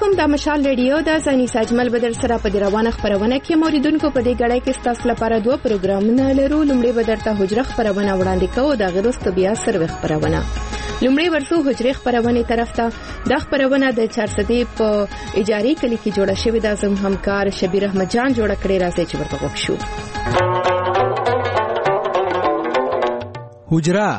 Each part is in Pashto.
علیکم. د مشال ریډیو د ځاني ساجمل بدر سره په روانه خبرونه کې موریدونکو په دې غړای کې تاسو لپاره دوه پروګرامونه لرو. لومړی بدرته حجره خبرونه وړاندې کوو، د غروست بیا سروي خبرونه. لومړی ورسو حجره خبرونه طرف ته د خبرونه د 400 په اجاري کلی کې جوړه شوې د زم همکار شبیر احمد جان جوړه کړې راځي چې ورته وښو. حجره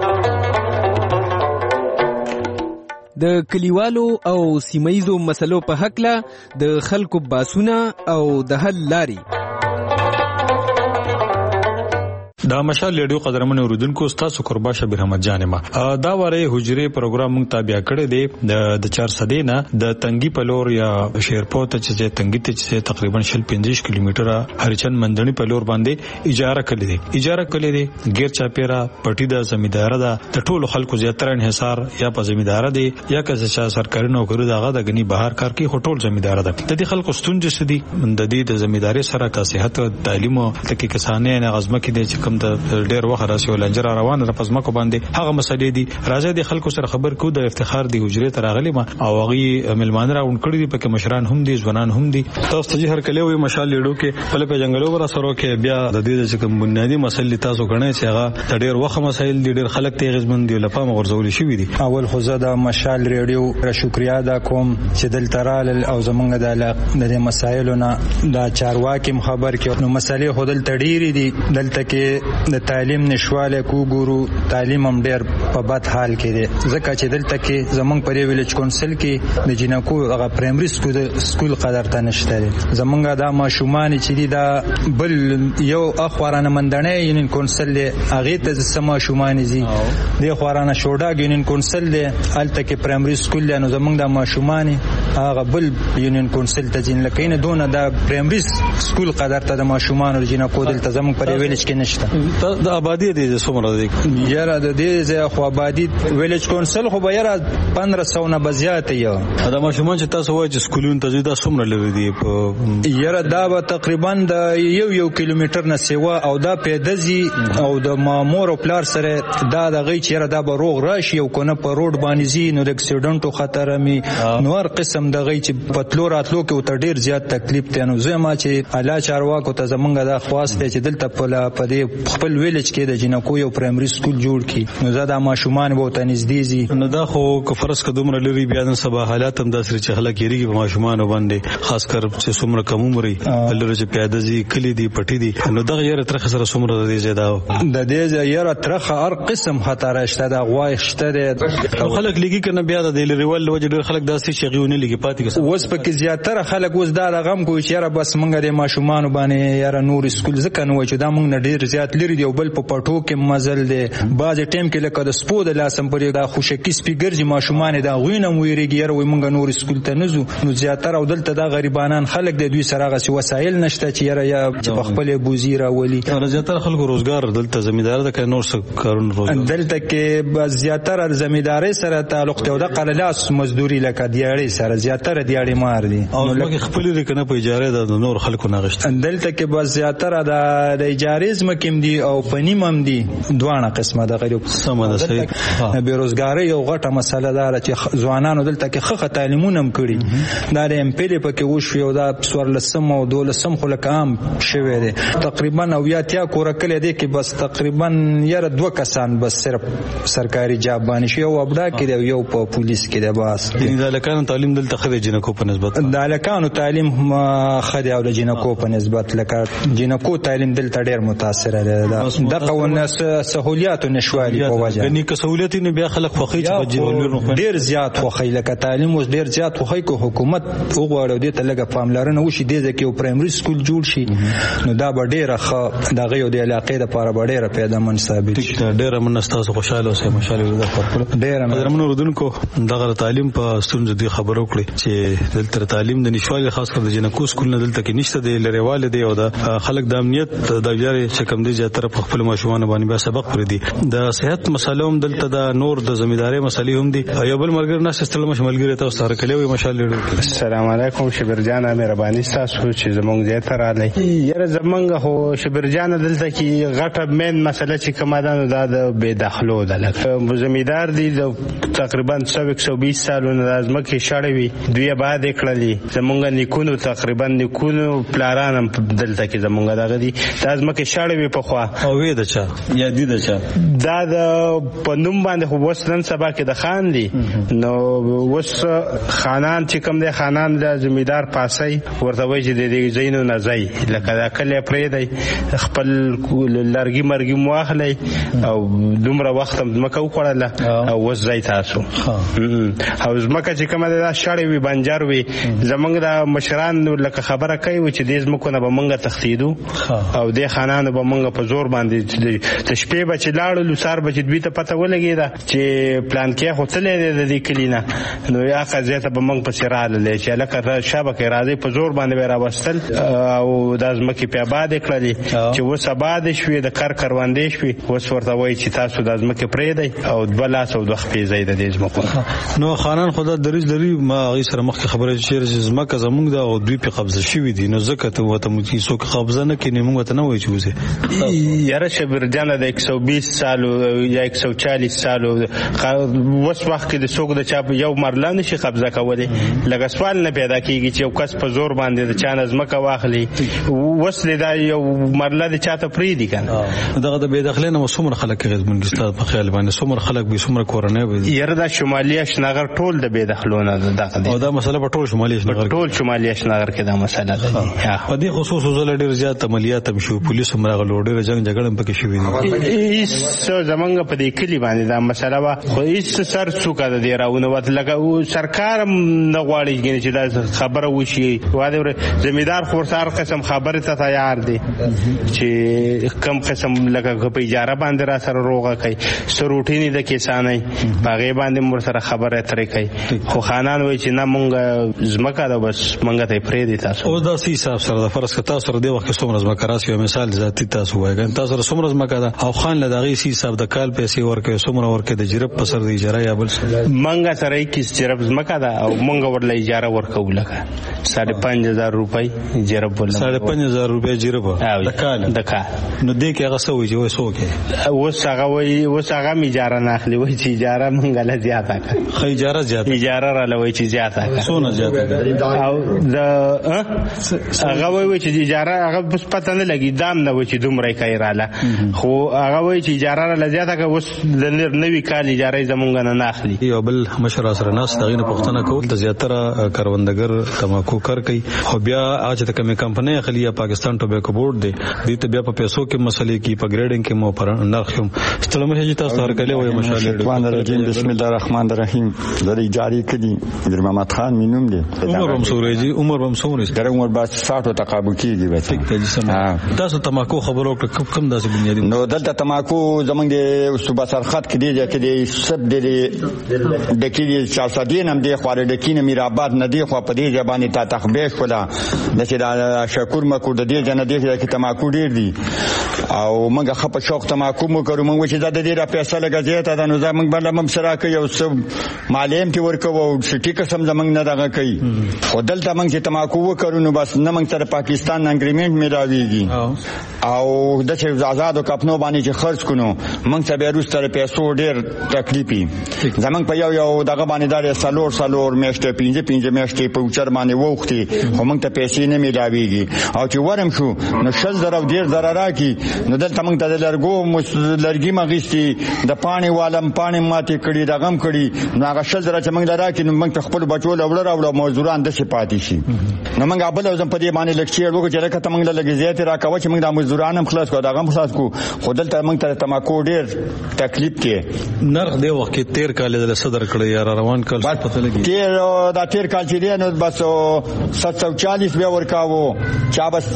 د کلیوالو او سیمایزو مسلو په حق له د خلکو باسونه او د حل لاري. دا مشال ریډیو قدرمن اوریدونکو تاسو قربا شبیر احمد جان ما دا واره حجره پروګرام مونږ تابع کړی دی د 400 نه د تنګي پلور یا شیرپوت چې تنګي ته چې تقریبا 15 کیلومتره هرچن مندنی پلور باندې اجاره کړی دی غیر چاپیرا پټی د زمیندار دا د ټولو خلکو زیاتره انحصار یا په زمیندار دی یا که چې سرکاري نوکری دغه د غنی بهر کار کوي هټول زمیندار ده. د دې خلکو ستونزې سدي د دې د زمینداري سره کا صحت تعلیم او تکي کسانه نه غزمه کې دي چې کوم د ډېر وخت راسي ولنجر روان را پزما کو باندې هغه مسلې دي راځي د خلکو سره خبر کو د افتخار دی حجره تر غلی ما او هغه ملمان را اون کړی دي پکې مشران هم دي ځوانان هم دي. تاسو ته هر کله وي مشال لیډو کې په لپاره جنگلو ورا سره کې بیا د دې چې کوم بنیادی مسلې تاسو غنئ چې هغه ډېر وخت مسایل دي ډېر خلک ته غزمن دي لپاره غرزول شي دي. اول خو زه د مشال ریډیو شکریا ادا کوم چې دلته رال او زمونږ د مسایلو نه د چارواکي خبر کې نو مسلې خودل تډيري دي دلته کې د تعلیم نشواله کو ګورو تعلیم هم ډېر په بد حال کې دي ځکه چې دلته کې زمونږ په ویلج کونسل کې د جنکو هغه پرایمري سکول قدر ته نشته دي. زمونږ د ماشومان چې دي دا بل یو اخوارانه مندنه یونین کونسل هغه ته سم ماشومان دي د اخوارانه شوډا یونین کونسل دي الته کې پرایمري سکول دی نو زمونږ د ماشومان هغه بل یونین کونسل ته ځین لکه نه دونه د پرایمري سکول قدر ته د ماشومان جنکو دلته زمونږ په ویلج کې نشته. د آبادی دي څومره دي یاره د دې ځای خو آبادی ویلج کونسل خو به یاره 1500 نه بزیات یو دا ماشومان چې تاسو وایي چې سکولون ته دا څومره لري دي په یاره دا به تقریبا د یو کیلومتر نه سیوا او دا پیدزي او د مامور او پلار سره دا د غي چې یاره دا به روغ راشي او کنه په روډ باندې زی نو د اکسیډنټو خطر می نو هر قسم د غي چې پتلو راتلو کې ته ډیر زیات تکلیف ته نو زما چې الله چارواکو ته زمونږ د خواست چې دلته په دې خپل ویلج کې د جنکو یو پرایمري سکول جوړ کی نو زدا ماشومان به ته نږدې زی نو دا خو کفرس کدوم لري بیا نن سبا حالات هم داسې چې خلک یریږي په ماشومان باندې خاص کر چې څومره کم عمري لري چې پیاده زی کلی دی پټی دی نو دا یره تر خسر څومره د دې زیاده د دې یره ترخه هر قسم خطر شته د غوای شته او خلک لګي کنه بیا د لریوال وجه ډېر خلک داسې شغیونه لګي پاتې کس اوس پکې زیاتره خلک اوس دا رقم کوي چې یره بس مونږ د ماشومان باندې یره نور سکول ځکه نو چې دا مونږ ډېر زیات لري دی بل په پټو کې مزل دی بعض ټیم کې لکه د سپو د لاسم پرې دا خوشکی سپیګرځي ماشومان دا غوینه ویریږي یره وي مونږ نور سکول ته نزو نو زیاتره او دلته دا غریبانان خلک د دوی سره غسی وسایل نشته چې یره یا په خپل بوزي راولي زیاتره خلکو روزګار دلته زمیندار ده که نور څه کارونه روزګار دلته کې زیاتره زمینداري سره تعلق ته د قلالاس مزدوري لکه دیاړي سره زیاتره دیاړي مار دي او لکه خپل لري په اجاره د نور خلکو نغشت دلته کې بس زیاتره د اجاره زمکم دي او پنیم هم دي دوانه قسمه د غریب سم ده صحیح بیروزګاری یو غټه مسله ده چې ځوانانو دلته کې خخه تعلیمونه هم کړي دا د ام پی ډي پکې وشو یو دا سورلسم او دولسم خو لکه عام شوی دی تقریبا او یا تیا کور کله دی کې بس تقریبا یره دوه کسان بس صرف سرکاري جاب باندې شو او ابدا کې دی یو په پولیس کې دی بس د لکانو تعلیم دلته خدای جنکو په نسبت د لکانو تعلیم خدای او جنکو په نسبت لکه جنکو تعلیم دلته ډیر متاثر دی دا قوانه سہولیات نشوالي په وجه یعنی که سہولیت نه بیا خلک خوخي چې ډیر زیات خوخي لکه تعلیم اوس ډیر زیات خوخي کو حکومت وګړو دې ته لګه پاملرنه وشي دې ځکه یو پرایمري سکول جوړ شي نو دا به ډیره ښه دغه یو د علاقې لپاره به ډیره پیدا مناسبه شي ډیره منستاسو خوشاله اوسه مشاله د خپل ډیره درمنو رودونکو دغه تعلیم په ستونزې دی خبرو کړې چې دلته تعلیم د نشوالي خاص کر د جنکو سکول نه دلته کې نشته دی لريواله دی او د خلک د امنیت د ویاري چې کم دی زیاتره په خپل ماشومان باندې به سبق پر دي د صحت مسلو هم دلته د نور د زمینداري مسلې هم دي یو بل مرګ نه استل مشملګری تاسو سره کلی وي مشاله السلام علیکم شبر جان مهرباني تاسو چې زمونږ ځای ته راغلی یره زمونږ هو شبر جان دلته کې غټه مین مسله چې کومه ده د بے دخلو ده لکه زمیندار دي د تقریبا 120 سالونه د ازمکه شړوي دوی آباد کړلې زمونږ نیکونو تقریبا نیکونو پلاران هم دلته کې زمونږ دغه دي دا ځمکې شاړې وې پخوا او وې د چا یا دي د چا دا د په نوم باندې خو اوس نن سبا کې د خان دي نو اوس خانان چې کوم دی خانان د زمیندار پاسي ورته وایي چې د دې ځایونو نه ځای لکه دا کلی پرېږدئ خپل لرګي مرګي مو واخلئ او دومره وخت هم ځمکه وخوړله او اوس ځای تاسو او ځمکه چې کومه ده دا شاړې وي بنجر وي زمونږ د مشران لکه خبره کوي چې دې ځمکو نه به مونږ تښتېدو او دې خانانو به مونږ په زور باندې د شپې به چې لاړلو سهار به چې دوی ته پته ولګېده چې پلانکۍ خو تللی دی د دې کلي نه نو یا قضیې ته به مونږ پسې راللی چې هلکه شابکې راځئ په زور باندې به یې راوستل او دا ځمکې پې آبادې کړلې چې اوس آبادې شوې د کروندې شوې اوس ورته وایي چې تاسو دا ځمکې پرېږدئ او 2 لاس او 2 خپې ځای د دې ځمکو نو خانان خو دا دریځ لري ما هغې سره مخکې خبره چې ځمکه زموږ ده او دوی پې قبضه شوي دي نو ځکه ته ورته څوک قبضه نه کړي موږ ورته نه وایو چې وځئ یاره شبرجانه د 120 سالو یا 140 سالو اوس وخت کې د څوک د چا یو مرله نشي قبضه کولی لکه سوال نه پیدا کېږي چې یو کس په زور باندې د چا نه ځمکه واخلي اوس دا یو مرله د چا ته پرېږدي که نه دغه د بېدخلۍ نه څومره خلک اغېزمن دي ستا په خیال باندې څومره خلک به څومره کورنۍ به یاره دا شمالي اشنغر ټول د بېدخلو نه دغه دی او دا مسله په ټول شمالي اشنغر ټول شمالي اشنغر کې دا مسله ده په دې خصوص وزله ډېر زیات عملیات هم شوي پولیس هم راغلو ډېره جنګ جګړه هم پکې شوي دي هېڅ زمونږ په دې کلي باندې دا مسله وه خو هېڅ سر څوکه د دې راونوت لکه سرکار هم نه غواړي چې دا خبره وشي زمیندار خو ورته هر قسم خبرې ته تیار دی چې کم قسم لکه په اجاره باندې را سره روغه کوي څه روټۍ نه ده کسانۍ په هغې باندې مو ورسره خبرې اترې کوي خو خانان وایي چې نه مونږ ځمکه ده بس مونږ ته یې پرېږدي تاسو اوس داسې حساب سره ده فرض که تاسو سره دې وخت کې څومره ځمکه راسي یو مثال ذاتي تاسو وایئ که تاسو سره څومره ځمکه ده او خان له د هغې حساب د کال پیسې ورکوي څومره ورکوي د جرب په سر د اجاره یا بل مونږ سره 21 جرب ځمکه ده او مونږ ورله اجاره ورکوو لکه 5,500 روپۍ جرب ورله 5,500 روپۍ جرب د کال نو دې کې هغه څه وایي چې وایي څه وکړي اوس هغه وایي اوس هغه هم اجاره نه اخلي وایي چې اجاره مونږ له زیاته کړه ښه اجاره زیاته اجاره راله وایي چې زیاته کړه څونه زیاته او هغه وایي چې اجاره هغه بس پته نه لګي دام نه وایي چې دومره یې کوي راله خو هغه وایي چې اجاره راله زیاته کړه اوس د نوي کال اجاره یې زمونږ نه اخلي یو بل مشر راسره ناست د هغې نه پوښتنه کول د زیاتره کروندګر تماکو کار کوي خو بیا هغه چې د کومې کمپنۍ اخلي یا پاکستان ټوبیکو بورډ دی دوی ته بیا په پیسو کې مسلې کوي په ګریډینګ کې مو پر نرخ هم ستړمه چې تاسو هرکلی وایي مشالې بسم الله الرحمن الرحیم د جاری کړي در محمد خان مینوم دی عمر هم سورېږي عمر هم څومره در عمر با 60 تقابل کېږي تاسو تماکو خبرو کړ کوم داسې بنیادی نو دلته تماکو زمونږ د صوبه سرحد کې دی چې د سب د کې 400 نم دی خو د کینه میرآباد نه دی خو په دې ځبانې تا تخبیش ولا د چې د شکر مکو د دې جن دی چې تماکو ډیر دی او موږ خپ شوق تماکو مو کوو موږ چې د دې را پیسې لګځي ته د نو زمونږ بل هم سره کوي او سب مالیم تی ورکو او سټی قسم زمونږ نه دغه کوي خو دلته موږ چې تماکو وکړو نو بس نه موږ سره پاکستان اګریمنت میلاویږي او د چې آزاد او کپنو باندې چې خرج کونو موږ ته به روس سره پیسو ډیر تکلیفي زمونږ په یو دغه باندې دار سالور میشته 15 میشته په اوچر باندې وختي خو موږ ته پیسې نه میلاویږي او چې ورم شو نو 6000 ډیر ضرر راکې نو دلته موږ ته د لرګي مغیستي د پانی والم پانی ماته کړي د غم کړي نو هغه 6000 چې موږ لراکې نو موږ خپل بچو لوړ راوړو مزدوران د شپاتې شي نو موږ ابل زم په دې باندې لکچې ورکو چې راکته موږ لګي زیات راکوي چې موږ د مزدوران هم خلاص کو دا غم خلاص کو خو دلته موږ ته تماکو ډیر تکلیف کې نرخ دی وخت کې 13 کال د صدر کړی یا روان کال پته لګي تیر کال چې دی نو بس 740 بیا ورکاوو چا بس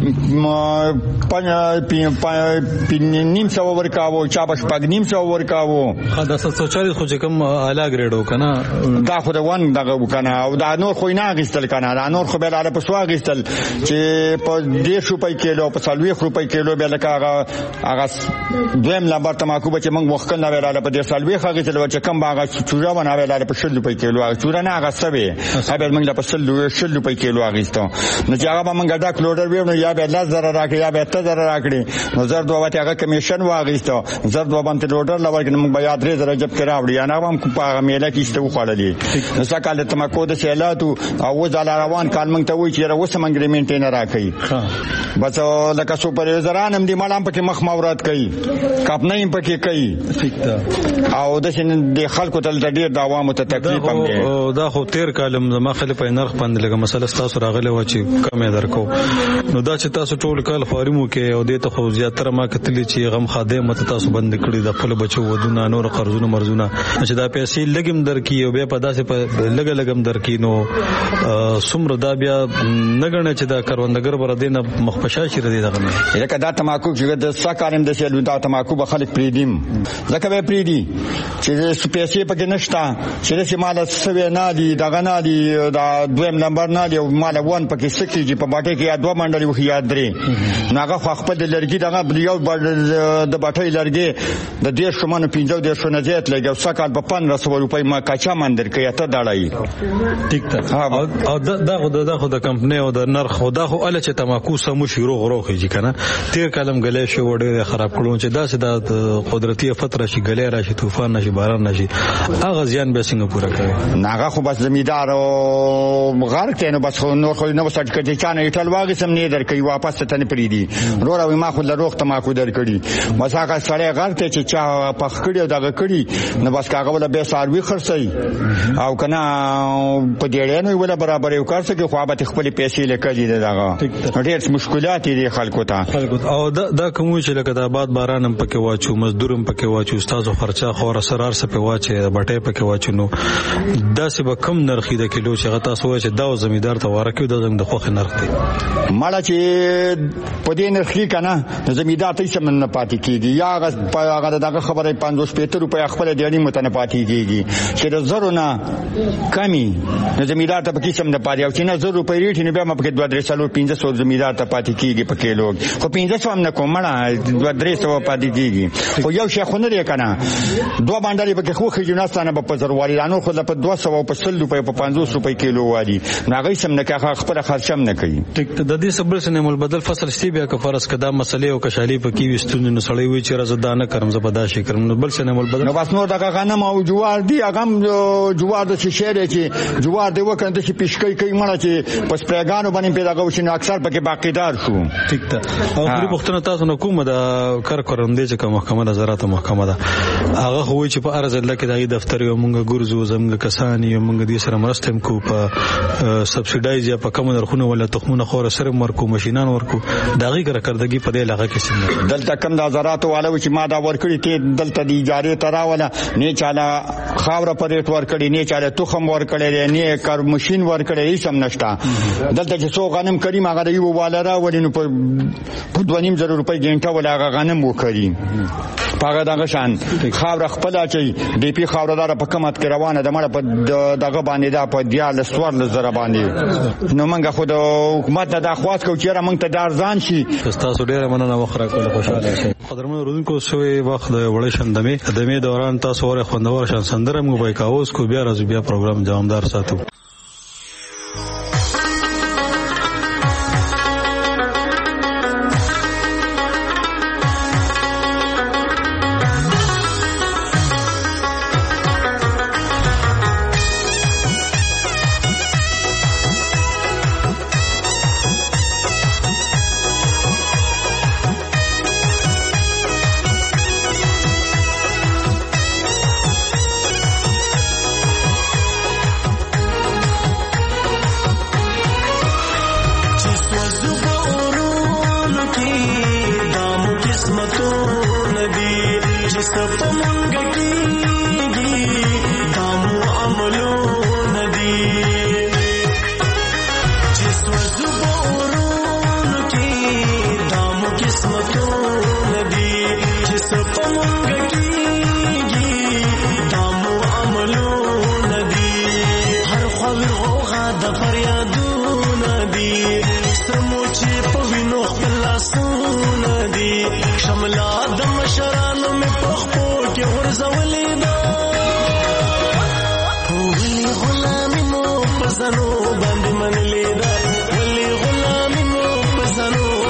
نیم سو ورکاوو چا بس پګ نیم سو ورکاوو دا 740 خو چې کوم اعلی ګریډ وکنه دا خو د ون دغه وکنه او دا نور خو نه غیستل کنه دا نور خو به لاله په سوا غیستل چې په 1.5 روپۍ کیلو په 40 روپۍ کیلو به لکه هغه دویم لمبر تماکو به چې موږ وخت نه ولاله په 40 غیستل چې کم باغ چوره ونه ولاله په 60 روپۍ کیلو چوره نه هغه سوي هغه موږ په 60 روپۍ کیلو غیستو نو چې هغه موږ دا کلوډر ویو نو یا به 10,000 راکړي یا به 8,000 راکړي نو زر دوه هغه کمیشن واغېستو زر دوه باندې لوډر لورګ موږ بیا 3,000 جب کې راوړي یا نه هم په میله کې ایسته وخوړلې نو څه کال تماکو د سیلاتو او ځل روان کال موږ ته وایي چې اوس هم اګریمنټ نه راکړي بس لکه سوپروایزران هم دي مالام پکې مخ مورات کوي کاپنۍ پکې کوي او د خلکو ته ډېر د عوامو ته تکلیف هم دی دا خو تیر کالم زما خلک په نرخ باندې لګه مسله تاسو راغله و چې کمې درکو نو دا چې تاسو ټول کال فارمو کې او د ته خو زیاتره ما کتلی چې غم خادم ته تاسو بند کړی د خپل بچو ودونه نور قرضونه مرزونه چې دا پیسې لګم درکې او بیا په داسې په لګم درکې نو سمره دا بیا نګنه چې دا کروندګر بر دینه مخپشا شي ردی دغه نه لکه دا تماکو چې د سکارم د سیلو دا تماکو به خلک پریدیم ځکه به پریدي چې پیسې پکې نشته چې د مال سوي نه دي دغه نه دي دا دویم نمبر نه دی مال وان پکې سکیږي په باټه کې یا دوه منډلې وخت یاد درې ناغه خپل د لرګي دغه یو د باټې لرګي د 1.5 شمانو 15 نه زیات لګي سکال په 1500 روپۍ ما کاچا مندر کې ته دړای ټیک ته او دا خو د کمپنی او د نرخ خدا خو ال چې تماکو سمو شروع غروخي کنه تیر کلم غلې شو وړې خراب کړو چې دا د قدرتي فتره شي غلې راشي طوفان نشي باران نشي هغه ځان به څنګه پورا کوي ناغه خو بس زمیدار او غار ته نو بس نور خو نو سټ کړي چې نه ایټل واغې سم نه درکې واپس ته نه پریدي وروره ما خو لروخ تماکو درکړي مساکه سړی غار ته چې چا پخ کړي او دغه کړي نو بس کاغه ولا به ساروي خرڅي او کنه په دې نه ولا برابر یو کار څه کې خو به خپل پیسې لکړي دغه ډېر مشکلات دي خلکو ته او دا کوم چې لکه د آباد باران هم پکې واچو مزدورم پکې واچو استادو خرچه خور سرار سره په واچي بټې پکې واچو نو دا څه به کم نرخي د کیلو چې غتا سوې چې دا زمیدار ته ورکو د زنګ د خوخ نرخ دی مالا چې په دې نرخي کنه د زمیدار ته څه من پاتې کیږي یا هغه دغه خبره 550 روپیا خپل دیړي متنه پاتې کیږي چې د زرو نه کمی د زمیدار ته پکې سم نه پاتې او چې نه 0 روپۍ ریټ نه بیا ما پکې 2-300 زمیدار ته پاتې کیږي په کیلو خو 500 هم نه کوم مړه 2-300 پاتې کیږي خو یو شي خو نه لري کنه دوه باندې پکې خو خجوناستانه په زروالي لانو خو په 200 او په 100 روپۍ په 500 روپۍ کیلو وادي ناغې سم نه که خپل خرچم نه کوي ټیک ته د دې صبر سره مول بدل فصل شتي بیا که فرض کدا مسلې او کشالي پکې وستون نو سړی وي چې رزدانه کرم زبدا شي کرم نو بل سره مول بدل نو بس نور دغه غنم او جوار دی هغه جوار د شهره چې جوار دی وکړه چې پیشکې کوي مړه چې پس پرګانو باندې پیدا غوښنه اکثر پکې باقیدار شو ټیک ته او د پښتنه تاسو نو کومه د کار کورندې چې محکمه نظارت محکمه ده هغه خو چې په ارز الله کې د دفتر یو مونږ ګورزو زموږ کسان یو مونږ دې سره مرستم کو په سبسیډایز یا په کوم نرخونه ولا تخمونه خور سره مرکو ماشينان ورکو داغي کارکردګي په دې علاقه کې څنګه دلته کم د نظارت والو چې ما دا ورکړي ته دلته د اجاره تراوله نه چاله خاور پرېټ ورکړي نه چاله تخم ورکړي نه کار ماشين ورکړي هیڅ هم نشته دلته چې څو غنم کریم هغه یو والره ولینو په 2.5 روپۍ ګنټه ولا غنم وکړي پاګه دغه شان خاور خپل اچي ډي پی خاوردار په کمات کې روانه د مړه په دغه باندې دا په دیال سوار لزر باندې نو موږ خو د حکومت د اخواس کو چیرې موږ ته دارزان شي تاسو ډیره مننه وخره کول خوشاله شئ قدرمن رودونکو سوې وخت د وړ شندمه دوران تاسو ور خوندور شان سندره مو به کاوس کو بیا راځو بیا پروګرام دوامدار ساتو غلامي مو پسنو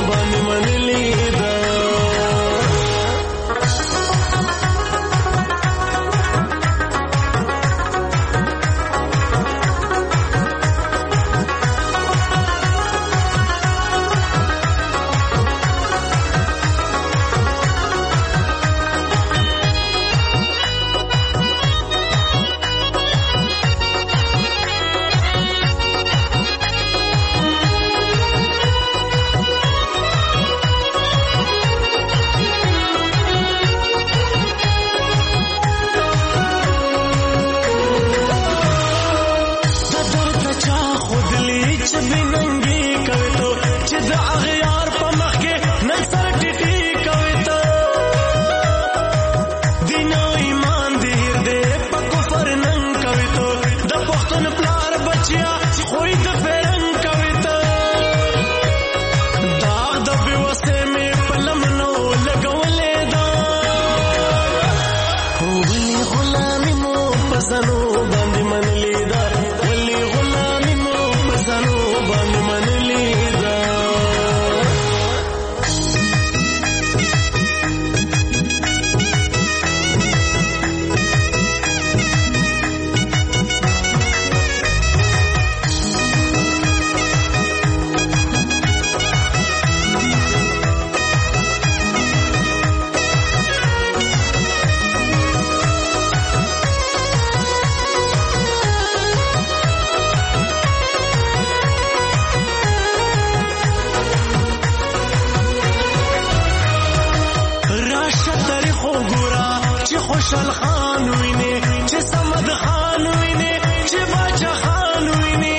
خوشحال خان ویني چې صمد خان ویني چې باچا خان ویني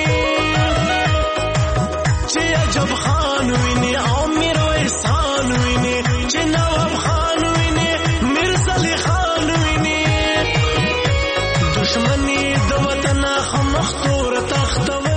چې عجب خان ویني او میرویس خان ویني چې نواب خان ویني میرزلی خان ویني دشمنی د وطن خمختور تختولې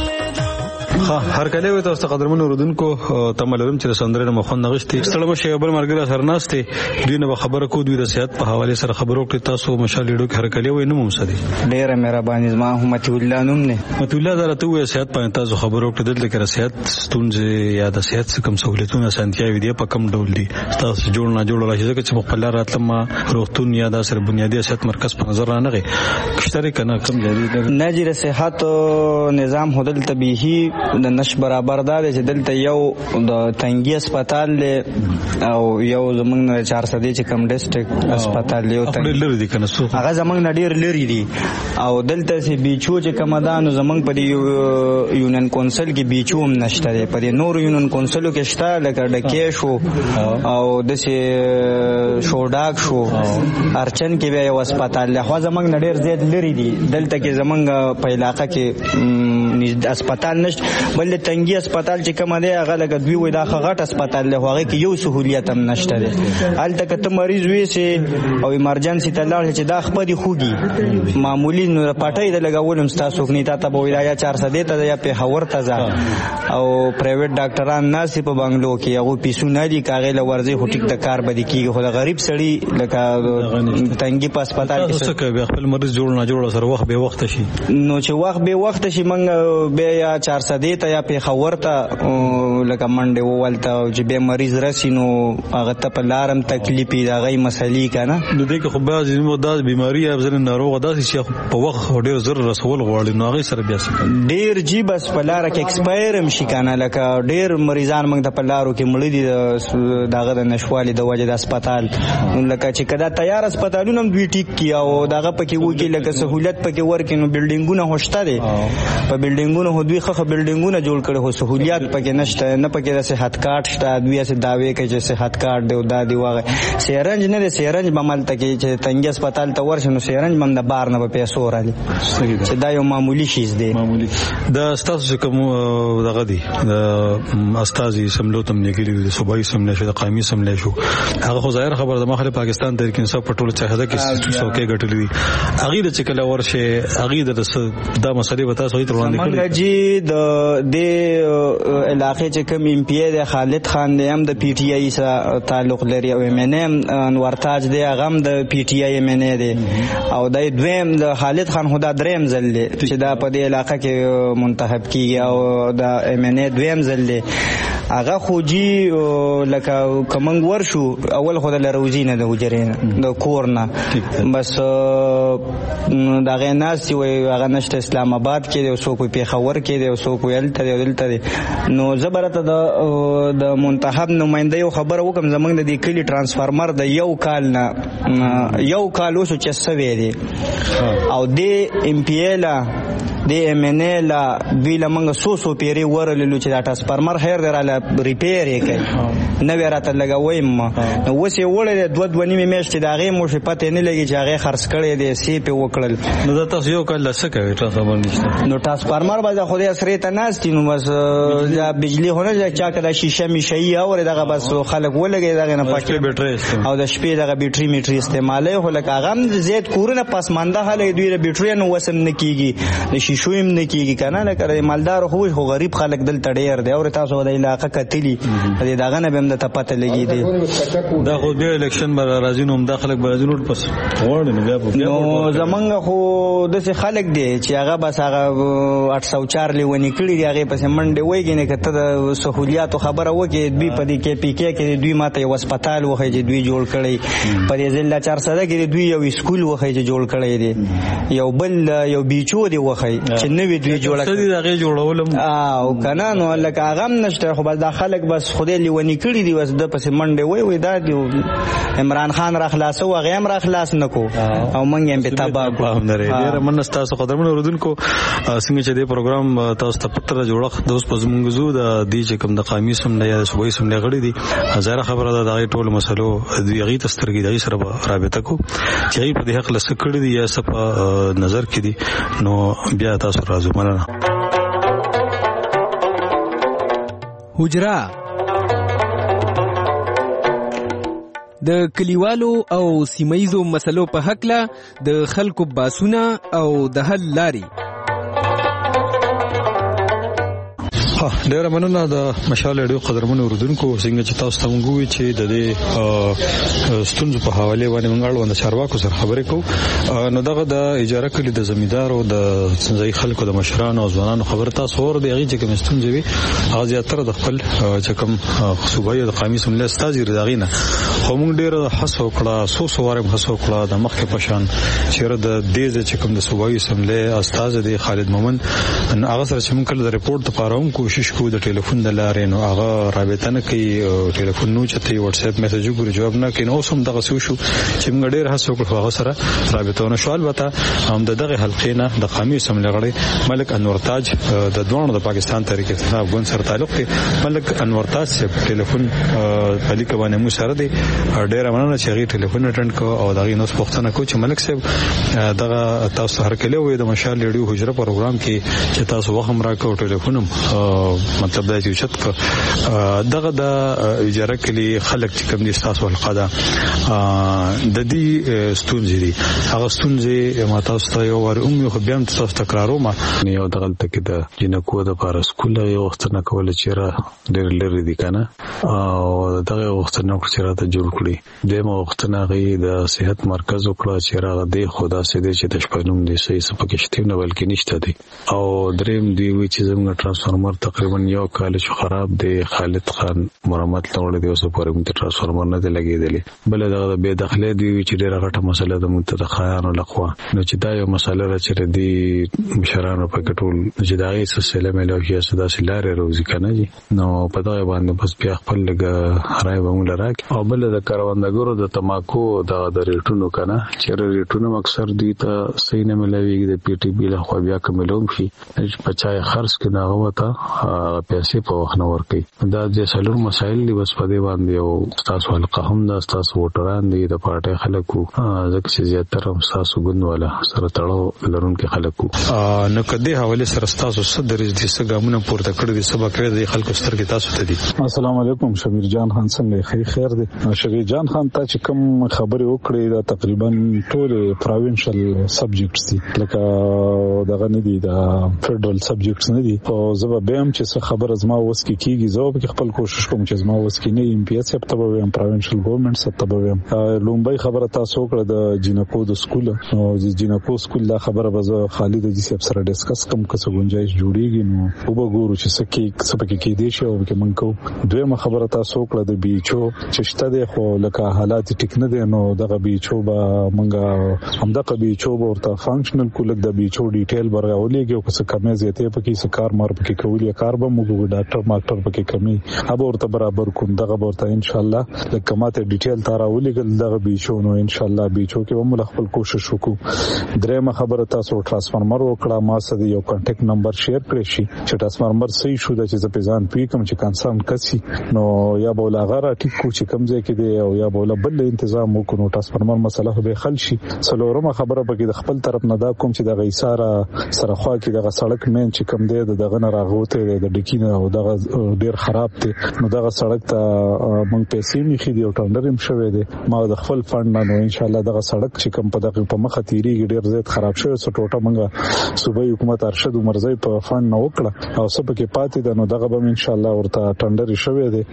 هر کله وي تاسو قدرمن اوردونکو تملرم چې سندره مخون نغشتي ستړي بشي بل مرګره سرناستي دوی نه خبره کو دوی رسیات په حواله سره خبرو کې تاسو مشال لیدو هر کله وي نو مسدي ډېر مهرباني زما همت الله نوم نه مت الله درته وي رسیات په تاسو خبرو کې دلته کې رسیات ستونزې یا د رسیات کم سہولتونه سنتیا وي په کم ډول دي تاسو جوړ نه جوړ راشي چې په خپل راتلم روغتون یا د سر بنیادی صحت مرکز په نظر نه غي کشتري کنه کم جدي نجر صحت نظام هدل طبيعي د نش برابر دا چې دلته یو د تنګي هسپتال او یو زمونږ 400 چې کم ډیسټریکټ هسپتال یو تنګي لري دي کنه هغه زمونږ ډیر لري دي او دلته سي بیچو چې کمدانو زمونږ په یونین کونسل کې بیچو هم نشته دی په نور یونین کونسلو کې شته لکه ډکې شو او د سي شوډاک شو ارچن کې بیا یو هسپتال له خو زمونږ ډیر زیات لري دي دلته کې زمونږ په علاقې کې هسپتال نشته بل تنګي هسپتال چې کوم دی هغه لکه دوی وای دا غټ هسپتال له هغه کې یو سہولیت هم نشته دی الته کته مریض وي سي او ایمرجنسي ته لاړ چې دا خپل خوږي معمولی نو پټای د لګولم تاسو کني تا ته وای یا 400 ته یا په هور ته ځه او پرایویټ ډاکټران ناسي په بنگلو کې هغه پیسو نه دي کاغه لورځي هټیک د کار بدی کیږي خو غریب سړی لکه تنګي په هسپتال کې څه کوي خپل مریض جوړ نه جوړ سره وخت به وخت شي نو چې وخت به وخت شي منګ به یا 400 ته یا په خورته لکه منډه وولته چې به مریض رسینو هغه ته په لارم تکلیفي دا غي مسلې کنه نو دغه خو بعض د بیماری افزن ناروغ داسې چې په وخت ډیر زر رسول غواړي نو هغه سره بیا څه ډیر جی بس په لار کې ایکسپایر هم شي کنه لکه ډیر مریضان موږ د په لارو کې مړ دي داغه د نشوالي د وجه د هسپتال لکه چې کدا تیار هسپتالونه هم دوی ټیک کی او داغه پکې وږي لکه سہولت پکې ورکینو بلډینګونه هوشته دي په بلډینګونو هو دوی خخه بلډینګونه جوړ کړي هو سہولیات پکې نشته نه پکې د صحت کارت شته دوی سه داوی کوي چې صحت کارت دی او دا دی واغه سیرنج نه دی سیرنج بمال تکي چې تنګي هسپتال ته ورشنو سیرنج بم د بار نه په پیسو راځي چې دا یو معمولی شیز دی معمولی د استاد کوم دغه دی د استاد سملو تم نګلی د صوبایي سملې شو د قومي سملې شو هغه خو ظاهر خبر د مخله پاکستان تحریک انصاف پټول چاهده کې څوکې غټلې دي اغه د چکل ورشه اغه د مسلې وتا سوې تر وړاندې کړې جی د علاقې چې کوم ایم پی د خالد خان دی هم د پی ټی آی سره تعلق لري او ایم ان انور تاج دی هغه هم د پی ټی آی ایم ان دی او د دویم د خالد خان خدا دریم ځل دی چې دا په دې علاقې کې منتخب کیږي او د ایم ان دویم ځل دی هغه خوجی لکه کومنګ ورشو اول خدای لروزی نه د وجرین د کورنا بس دا غناس وي هغه نشته اسلام آباد کې او سو کوئی پیښور کې او سو کوئی الته دلته نو زبرته د منتخب نماینده یو خبر وکم زمنګ د دې کلی ترانسفارمر د یو کال وسو چې سوي دي او د ام پی ال د ام ان ال دوی لمنګ سو پیری ورللو چې دا ترانسفارمر هر دراله ریپیر یې کوي نو ورته لګویم نو وسې وړل دوه نیمه میاشتې دا غي مو شپته نه لګي چې هغه خرڅ کړي دي سی په وکړل نو دا تاسو یو کال څه کوي ترانسفارمر نشته نو ترانسفارمر باندې خو دې سره ته ناستي نو بس دا بجلی هونه چا کړه شیشه میشي او دغه بس خلک ولګي دغه نه پاتې بیټری او د شپې دغه بیټری میټری استعمالي هو لکه هغه زیات کورونه پسمانده حاله دوی د بیټری نو وسم نه کیږي د شیشو هم نه کیږي کنه لکه مالدار خو غریب خلک دل تډیر دی او تاسو د علاقې کتلی دغه نه بهم د پته لګي دی دا خو د الیکشن بر راځي نو داخلك برازیل ور پس وړ نه بیا نو زمنګ خو د خلک دی چې هغه بس هغه 804 لیونی کړي دی هغه پس منډه وایي نه کته د سہولیات خبره وکي دوی په دې کې پی کې کې دوی ماته یو هسپتال وخی چې دوی جوړ کړي په دې ضلع 400 کې دوی یو سکول وخی چې جوړ کړي دی یو بل یو بیچو دی وخی چې نوې دوی جوړه کړي دغه جوړولم او کنه نو لکه هغه نشته خو بس دا خلک بس خدای لیونی کړی دی وس د پسې منډه وای دا دی عمران خان را خلاصو هغه هم را خلاص نکو او مونږ هم په تابع فهم لري ډیر مننه تاسو قدرمن اوردونکو څنګه چې د پروګرام تاسو ته پتر جوړه د اوس په زمونږ زو د دې چې کوم د قامي سم نه یا صوبایي سم نه غړي دي زړه خبره ده د ټول مسلو د یغي تسترګي د سره رابطه کو چې په دې حق لسه کړی دي یا سپ نظر کې دي نو بیا تاسو راځو مننه. حجرا د کلیوالو او سیمایزو مسلو په حق له د خلکو باسونه او د حل لاري. ډیر مننه د مشال ډیو قدرمن اوردونکو څنګه چې تاسو ته وګورئ چې د دې ستونزو په حواله باندې موږ اړوند چارواکو سره خبرې کوو. نو دغه د اجاره کړي د زمیندار او د ځای خلکو د مشرانو او ځوانانو خبر تاسو ور دی هغه چې کوم ستونزې وي هغه زیاتره د خپل چې کوم صوبایي د قامي سمله استاذ رضاغینه خو موږ ډیر حسو کړه سو سوارم حسو کړه د مخکې پشان چیرې د دې چې کوم د صوبایي سمله استاذ دی خالد مومن هغه سره چې موږ کله د ریپورت لپاره هم کوشش کوو د ټلیفون د لارې نو هغه رابطه نه کوي ټلیفون نو چته واتس اپ میسج وګوري جواب نه کوي نو سم دغه شو چې موږ ډیر هڅه وکړو هغه سره رابطه نه شو. البته هم دغه حلقې نه د قامي سمله غړي ملک انور تاج د دوه د پاکستان تحریک انصاف ګوند سره تعلق دی. ملک انور تاج چې ټلیفون په لیک باندې مو سره دی ډیر مننه چې هغه ټلیفون اټند کو او دغه نو پوښتنه کو چې ملک صاحب دغه تاسو هر کله وې د مشال ریډیو حجره پروګرام کې چې تاسو وخت راکو ټلیفونم مطلب دا چې شت دغه د اجاره کلی خلک چې کوم دي تاسو حلقه ده د دې ستونزې دي هغه ستونزې ما تاسو ته یو ور خو بیا هم تاسو تکرارو ما یو دغه تک د جنکو د پاره سکول یو وخت نه کول چې را ډېر لري دي کنه او دغه وخت نه چې را ته جوړ کړی د مو وخت نه غي د صحت مرکز وکړه چې را د خدا سي دي چې د شپنوم دي سي سپکشتیم نه بلکې نشته دي او دریم دی وی چې زموږ ترانسفارمر تقریبا یو کال چې خراب دی خالد خان مرمت لوړ دی اوس په موږ ترانسفارمر نه لګیدلی بل دغه به داخله دی چې ډیره غټه مسله ده متخایانو لخوا نو چې دا یو مسله را چې دی مشرانو په ټول چې دا یې سلسله ملوي صدا سلاره روزي کنه جی نو په دا باندې بس بیا خپل لګ راي ومل راک او بل د کاروندګرو د تماکو د ریټونو کنه چې ریټونو اکثر دی ته صحیح نه ملوي د پی ټی بي لخوا بیا کوملوم شي پچای خرڅ کې ناغه وتا پیسې په وخت نه ورکي دا د سلور مسایل دی بس په دې باندې او تاسو حلقه هم دا تاسو وټران دي د پارټي خلکو ځکه چې زیاتره هم تاسو ګوندواله سره تړاو لرونکي خلکو نو کدی حواله سره تاسو صدر دې سګامونه پورته کړی دي سبا کړی دي خلکو سترګې تاسو ته دي. السلام علیکم شبیر جان خان څنګه خیر دي شبیر جان خان ته چې کوم خبرې وکړې دا تقریبا ټول پروینشل سبجیکټس دي لکه دغه نه دي دا فدرال سبجیکټس نه دي او زه به هم چې خبر زما وس کې کیږي زه به خپل کوشش کوم چې زما وس کې نه ام پی ایس ته به پروینشل ګورنمنت ته به لومبای خبره تاسو وکړه د جینکو د سکول او د جینکو سکول دا خبره به خالد جی صاحب سره ډیسکس کوم کڅ گنجائش جوړیږي نو وګورو چې سکه کې دي شو کې منکو دویمه خبره تاسو وکړه د بیچو چې شته د خو لکه حالات ټیک نه دي نو دغه بیچو به منګه همدغه بیچو ورته فنکشنل کول د بیچو ډیټیل برغولېږي او څه کمې زیاتې پکې څه کار مار پکې کولې کار به موږ ډاکټر ماکټر پکې کمی اب ورته برابر کوم دغه ورته ان شاء الله لکه ماته ډیټیل تارا ولېګل دغه بیچو نو ان شاء الله بیچو کې هم خپل کوشش وکړو. درېمه خبره تاسو ترانسفارمر وکړه ما سره یو کانټیکټ نمبر شیر کړی شي چې ترانسفارمر صحیح شو د چې په ځان پی کوم چې کنسرن کسي نو یا بولا غره ټیک کو چې کم ځای کې دی او یا بولا بل تنظیم وکړو ترانسفارمر مسله به حل شي. څلورمه خبره پکې د خپل طرف نه دا کوم چې د غیساره سره خوا کې د سړک مین چې کم دی دغه نه راغوته د ډکینه او دغه ډیر خراب دی نو دغه سړک ته مونږ پیسې میخي دی او ټندر هم شوی دی ما د خپل فند نه ان شاء الله دغه سړک چې کم په دغه په مخه تیریږي ډیر زیات خراب شوی سو ټوټه مونږه صوبایي حکومت ارشد عمرزی په فند نه وکړه او سبا کې پاتې ده نو دغه به ان شاء الله ورته ټندر شوی دی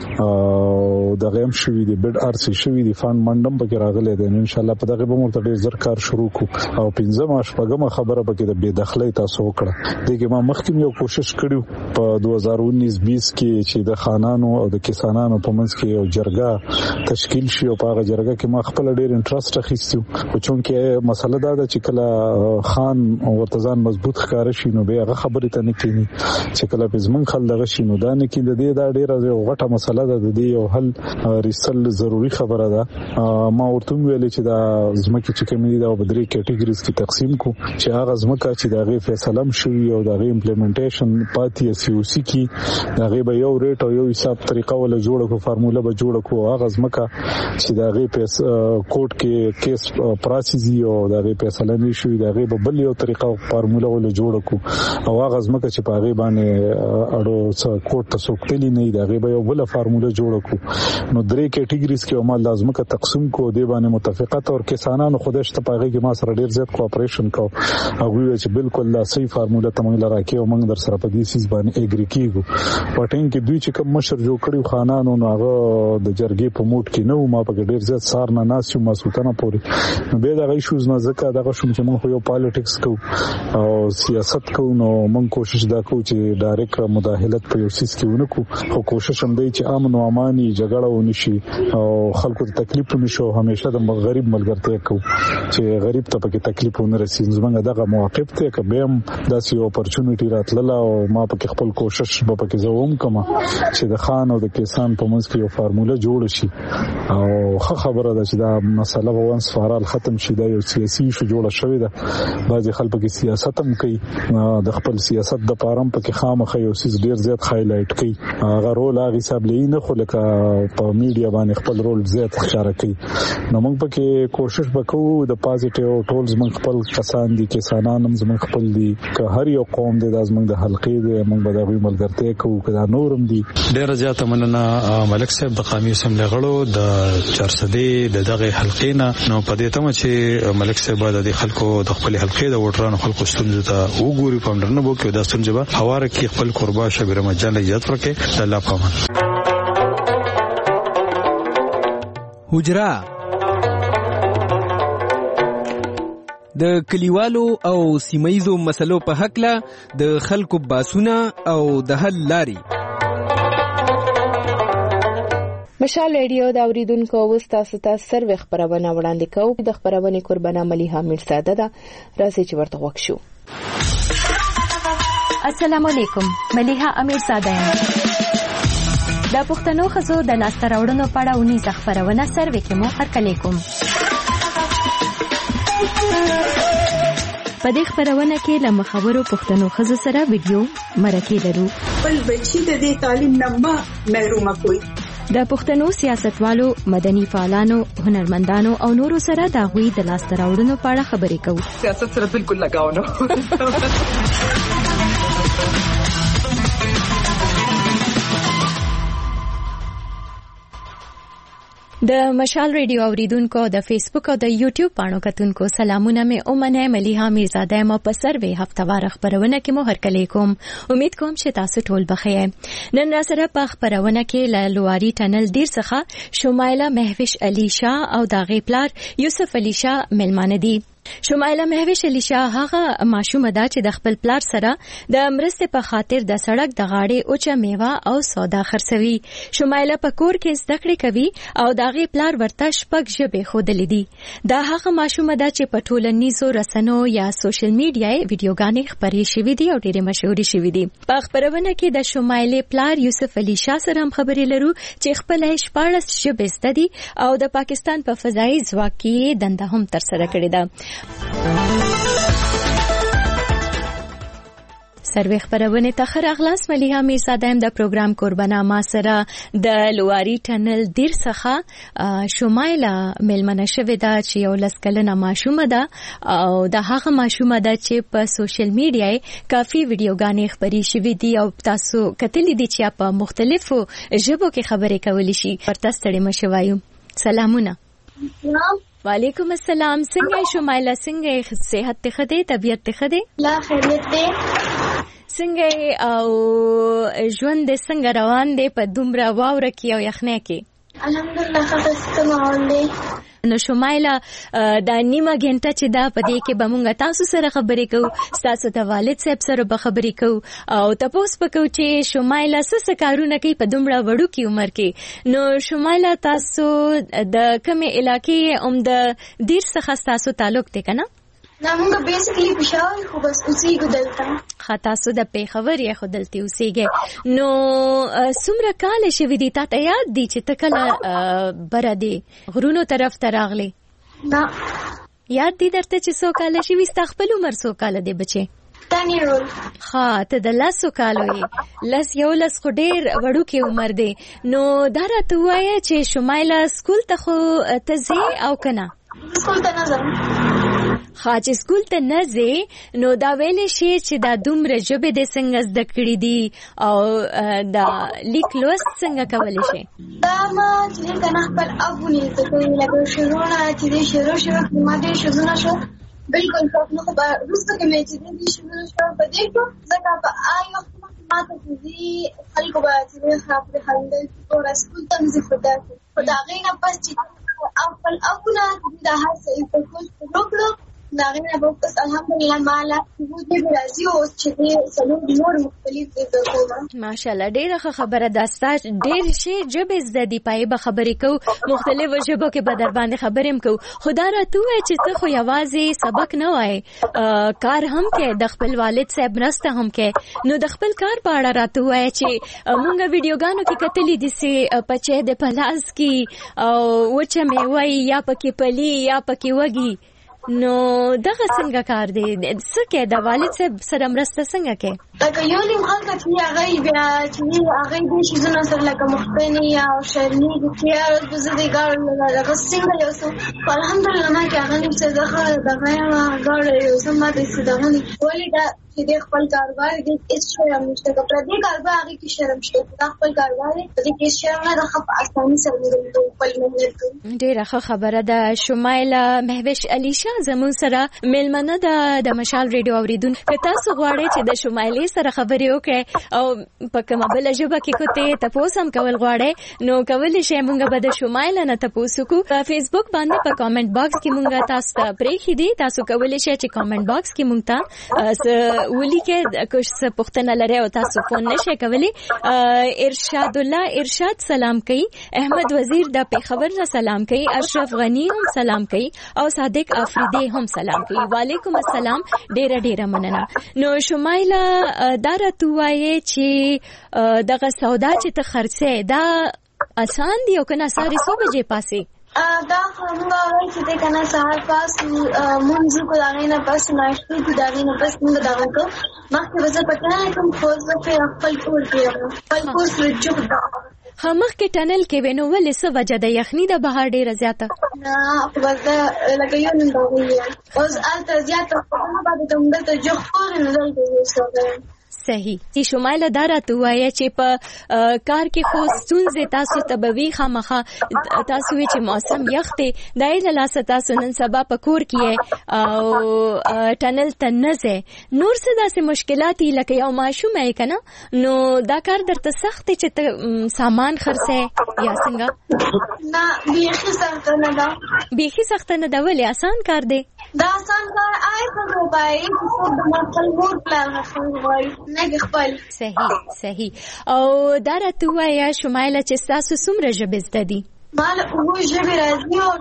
او دغه هم شوی دی بډ ار سی شوی دی فند منډم پکې راغلی دی ان شاء الله په دغه به مرته ډیر زر کار شروع کو او پنځمه شپږمه خبره پکې د بے دخلۍ تاسو وکړه دغه ما مخکې یو کوشش کړیو په 2019-20 کې چې د خانانو او د کسانانو په منځ کې یو جرګه تشکیل شي او په هغه جرګه کې ما خپل ډیر انټرست اخیستو خو چونکې مسله دا ده چې کله خان ورته ځان مضبوط ښکار شي نو به هغه خبرې ته نه کینی چې کله په زمون خل دغه شي نو دا نه کې د دې دا ډیره غټه مسله ده د دې یو حل ریسل ضروری خبره ده ما ورته ویل چې دا زمکه چې کومې دا په درې کټګوریز کې تقسیم کو چې هغه زمکه چې دا غي فیصله شوی او دا غي امپلیمنټیشن پاتې COC کې دا غي به یو ریټ او یو حساب طریقه ولا جوړ کو فارموله به جوړ کو هغه زمکه چې دا غي کوټ کې کیس پروسیس او دا غي فیصله نه شوی دا غي به بل یو طریقه فارموله ولا جوړ کو او هغه زمکه چې په هغه باندې اړو کوټ ته سوکتلی نه دا غي به یو بل فارموله جوړ کو نو درې کټګوریز کې عمل لازم کا تقسیم کو دی باندې متفقات او کسانانو خودش ته پاغي کې ما سره ډیر زیات کوآپریشن کو او وی چې بالکل لا صحیح فارموله تمنګ لراکي او موږ در سره په دې سیس باندې اګری کیږو پټین کې دوی چې کوم مشر جوړ کړي خانانو نو هغه د جرګې په موټ کې نو ما په ډیر زیات سار نه ناسیو مسوتنه پوري نو به دا غي شوز نه زکه دا شوم چې موږ یو پالیټکس کو او سیاست کو نو موږ کوشش دا کو چې ډایرکټ مداخلت په یو سیس کې ونکو او کوشش هم دی چې امن او اماني جګړه ونشي او خلکو ته تکلیف نشو همیشه د غریب ملګرتیا کو چې غریب ته پکې تکلیف ونه رسي زمونږ دغه موقف ته کبم داسې اپورچونټی راتله او ما پکې خپل کوشش به پکې زوم کوم چې د خان او د کسان په منځ کې یو فارموله جوړ شي او خبره ده چې دا مسله وانس فارال ختم شي دا یو سیاسي شو جوړه شوې ده بعضي خلک کې سیاست هم کوي د خپل سیاست د پارم پکې خامخې یو سیس ډیر زیات هایلایټ کوي هغه رول هغه حساب لې نه خو لکه په میډیا باندې خپل رول زیات ښکاره کوي نو موږ پکې کوشش وکړو د پازیټیو ټولز موږ خپل کسان دي کسانان هم موږ خپل دي که هر یو قوم دي د موږ د حلقې دي موږ به د غوي ملګرتیا کوو کدا نورم دي ډیر زیات مننه ملک صاحب د قومي اسمبلی غړو د چارسدي د دغه حلقې نه نو په دې تمه چې ملک صاحب د خلکو د خپل حلقې د وټرانو خلکو ستونزو ته وګوري پاملرنه وکړي د ستونزو په حواله کې خپل قربا شبیر مجان اجازه ورکړي د الله پامان حجرا د کلیوالو او سیمایزو مسلو په حق له د خلکو باسونه او د حل لاري مشال ریډیو دا اوریدونکو وستاسو ته سروي خبرونه وړاندې کوي د خبرونه قربانه مليها میرزاده ده راځي چې ورته وښیو السلام علیکم مليها امیرزاده د پښتنو خزو د لاسته راوړنو په اړه ونی خبرونه سروي کې مو هرکلی کوم په دې خبرونه کې له مخاورو پښتنو خزو سره ویډیو مرکه لرو بل بچی د دې تعلیم نه محروم کوي د پښتنو سیاستوالو مدني فعالانو هنرمندانو او نورو سره د غوي د لاسته راوړنو په اړه خبرې کوو سیاست سره بالکل لگاو نه د مشال ریډیو اوریدونکو د فیسبوک او د یوټیوب پاڼو کتونکو سلامونه مې اومنه مليها میرزاده ما په سروي هفتوار خبرونه کې مو هرکلی کوم امید کوم چې تاسو ټول بخیر نن را سره په خبرونه کې ل لواری ټنل ډیر څخه شمایله مهوش علي شاه او داغي پلار یوسف علي شاه ملمانه دي شمایله مهوش علي شاه هغه ماشومه ده چې د خپل پلار سره د مرستې په خاطر د سړک د غاړې اوچه میوه او سودا خرڅوي شمایله په کور کې زده کړې کوي او داغي پلار ورته شپږ ژبې ښودلې دي دا هغه ماشومه ده چې په ټولنیزو رسنیو یا سوشل میډیا ویډیوګانې خپرې شوې دي او ډېرې مشهورې شوې دي په خبرونه کې د شمایله پلار یوسف علي شاه سره هم خبرې لرو چې خپل 14 ژبې زده دي او د پاکستان په فضایي ځواک کې دنده هم ترسره کړې ده سروي خبرونه تخر اغلاس مليها میرزاده هم د پروګرام قربانه ما سره د لواری ټنل ډیر څخه شمایله ملمنه شوې ده چې یو لسکلنه ماشومه ده او د هغه ماشومه ده چې په سوشل میډیا کافي ویډیوګانې خبري شوې دي او تاسو کتلې دي چې په مختلفو ژبو کې خبرې کولې شي ورته ستړي مشوایو سلامونه وعلیکم السلام څنګه شمایله څنګه صحت ته خده طبيعت ته خده لا خیریت ده څنګه او ژوند څنګه روان دی په دومره واوره کې او یخنۍ کې الحمدلله ښه ماحول دی. نو شمایله دا نیمه غنټه چې دا پدې کې به مونږ تاسو سره خبرې کوو، تاسو د والد صاحب سره به خبرې کوو او تاسو پکو چې شمایله څه کارونه کوي په دومره وړو کې عمر کې. نو شمایله تاسو د کومه علاقې د دیر څخه تاسو تعلق دی کنه؟ نه موږ بیسیکلی پېښور خو بس اوسېږو دلته. تاسو د پېښور یې خو دلته اوسېږئ. نو څومره کاله شوي دي تا ته یاد دي چې ته کله بره دې غرونو طرف ته راغلې؟ نه یاد دي درته چې څو کاله شوي؟ ستا خپل عمر څو کاله دی بچې؟ 10 year old. ها ته د 10 کالو یې 11 خو ډېر وړوکی عمر دی. نو دا راته ووایه چې شمایله سکول ته خو ته ځې او که نه؟ سکول ته نه ځم. ها چې سکول ته نه ځې نو دا ویلی شي چې دا دومره ژبې دې څنګه زده کړي دي او دا لیک لوست څنګه کولی شي؟ دا ما چې دی که نه خپل اب ونې زده کوي لکه شروعونه چې دی شروع کړي ما ډېر شعرونه شو بلکل شوق نه خو په وروسته کې مې چې دی شعرونه شو په دې کړو ځکه په هغه وخت مخکې ما ته چې دي خلکو به چې دی پرې خندل ټوله سکول ته مې زه خو د هغې نه پس چې خپل ابونه دا هر څه یې په کول شروع کړو د هغې نه به بس الحمدلله ماله ژبې راځي اوس چې دی څلور نور مختلف زده کوم. ماشاءالله ډېره ښه خبره ده. ستا ډېر شی ژبې زده دي، پایې به خبرې کوو، مختلفو ژبو کې به در باندې خبرې هم کوو. خو دا راته ووایه چې ته خو یوازې سبق نه وایې، کار هم کوې، د خپل والد صاحب مرسته هم کوې. نو د خپل کار په اړه راته ووایه چې مونږ ویډیوګانو کې کتلي دي چې پچې د په لاس کې او وچه میوه یا پکې پلي یا پکې وږي. نو دغه څنګه کار دی؟ څه کې د والد صاحب سره مرسته څنګه کې؟ لکه یو نیم خلک چې هغه بیا چې هغه دې شیزونه سره لکه مخبني او شرني چې به زه دې ګاړو هغه څنګه یو څه الحمدلله ما کې هغه نیم څه دغه ګاړو یو څه ما دې څه دغه ولې دا چې د خپل کاروبار کې هیڅ شرم نشته. که پردي کاروبار هغې کې شرم شته، دا خپل کاروبار دی په دې کې شرم نه ده. ښه په اساني سره موږ خپل محنت کوو. ډېره ښه خبره ده. شمایله مهوش علي شاه زموږ سره میلمنه ده د مشال ریډیو اورېدونکو. که تاسو غواړئ چې د شمایلې سره خبرې وکړئ او په کومه بله ژبه کې کوتې تپوس هم کول غواړئ نو کولی شئ موږ به د شمایله نه تپوس وکړو. په فیسبوک باندې په کامنټ باکس کې موږ تاسو ته پرېښي دي، تاسو کولی شئ چې کامنټ باکس کې موږ ته ولیکئ که څه پوښتنه لرئ او تاسو فون نشئ کولی. ارشاد الله ارشاد سلام کوي، احمد وزیر د پېښور نه سلام کوي، اشرف غنی هم سلام کوي او صادق افریدی هم سلام کوي. وعلیکم السلام، ډېره ډېره مننه. نو شمایله دا راته ووایې چې دغه سودا چې ته خرڅې دا اسان دی او که نه سهار څو بجې پاسې؟ دا خو موږ وایي چې دی که نه سهار پاس مونځ وکړو، د هغې نه پس ناشتې کړو، د هغې نه پس موږ دغه کوو. مخکې به زه پکې نه کوم خو زه خپل کور کې یم، خپل کور سره جوړ ده. مخکې ټنل کې وې نو ولې څه وجه ده؟ یخني ده بهر ډېره زیاته؟ نه خو بس ده لکه یو نیم دغه یم اوس هلته زیاته نه پاتې کوم دلته جوخ کور نو دلته اوسېږم. صحیح. شمایله دا راته ووایه چې په کار کې خو ستونزې تاسو ته به وي خامخا. تاسو وایي چې موسم یخ دی، د هغې له لاسه تاسو نن سبا په کور کې یې او ټنل ته نه ځئ. نور څه داسې مشکلات دي لکه یو ماشوم یې که نه نو دا کار درته سخت دی چې ته سامان خرڅئ یا څنګه؟ نه بیخي سخته نه ده. بیخي سخته نه ده؟ ولې اسان کار دی؟ دا اسان کار څنګه وایي چې څوک د خپل مور پلار غواړي نه د خپل. صحیح. او دا راته ووایه شمایله چې ستاسو څومره ژبې زده دي؟ مال 7 ژبې راځي او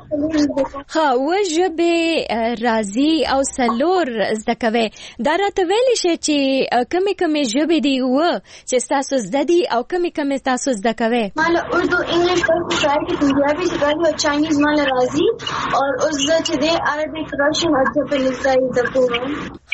7 ژبې راځي او 4 زده کوي. دا راته ویلی شي چې کومې ژبې دي چې تاسو زده دي او کومې تاسو زده کوي؟ مال اردو، انګلیش، ترکی، پنجابي، سیپاهي او چاینیز مال راځي او اوس چې د عربي، راشن او جاپانیز زده کوم.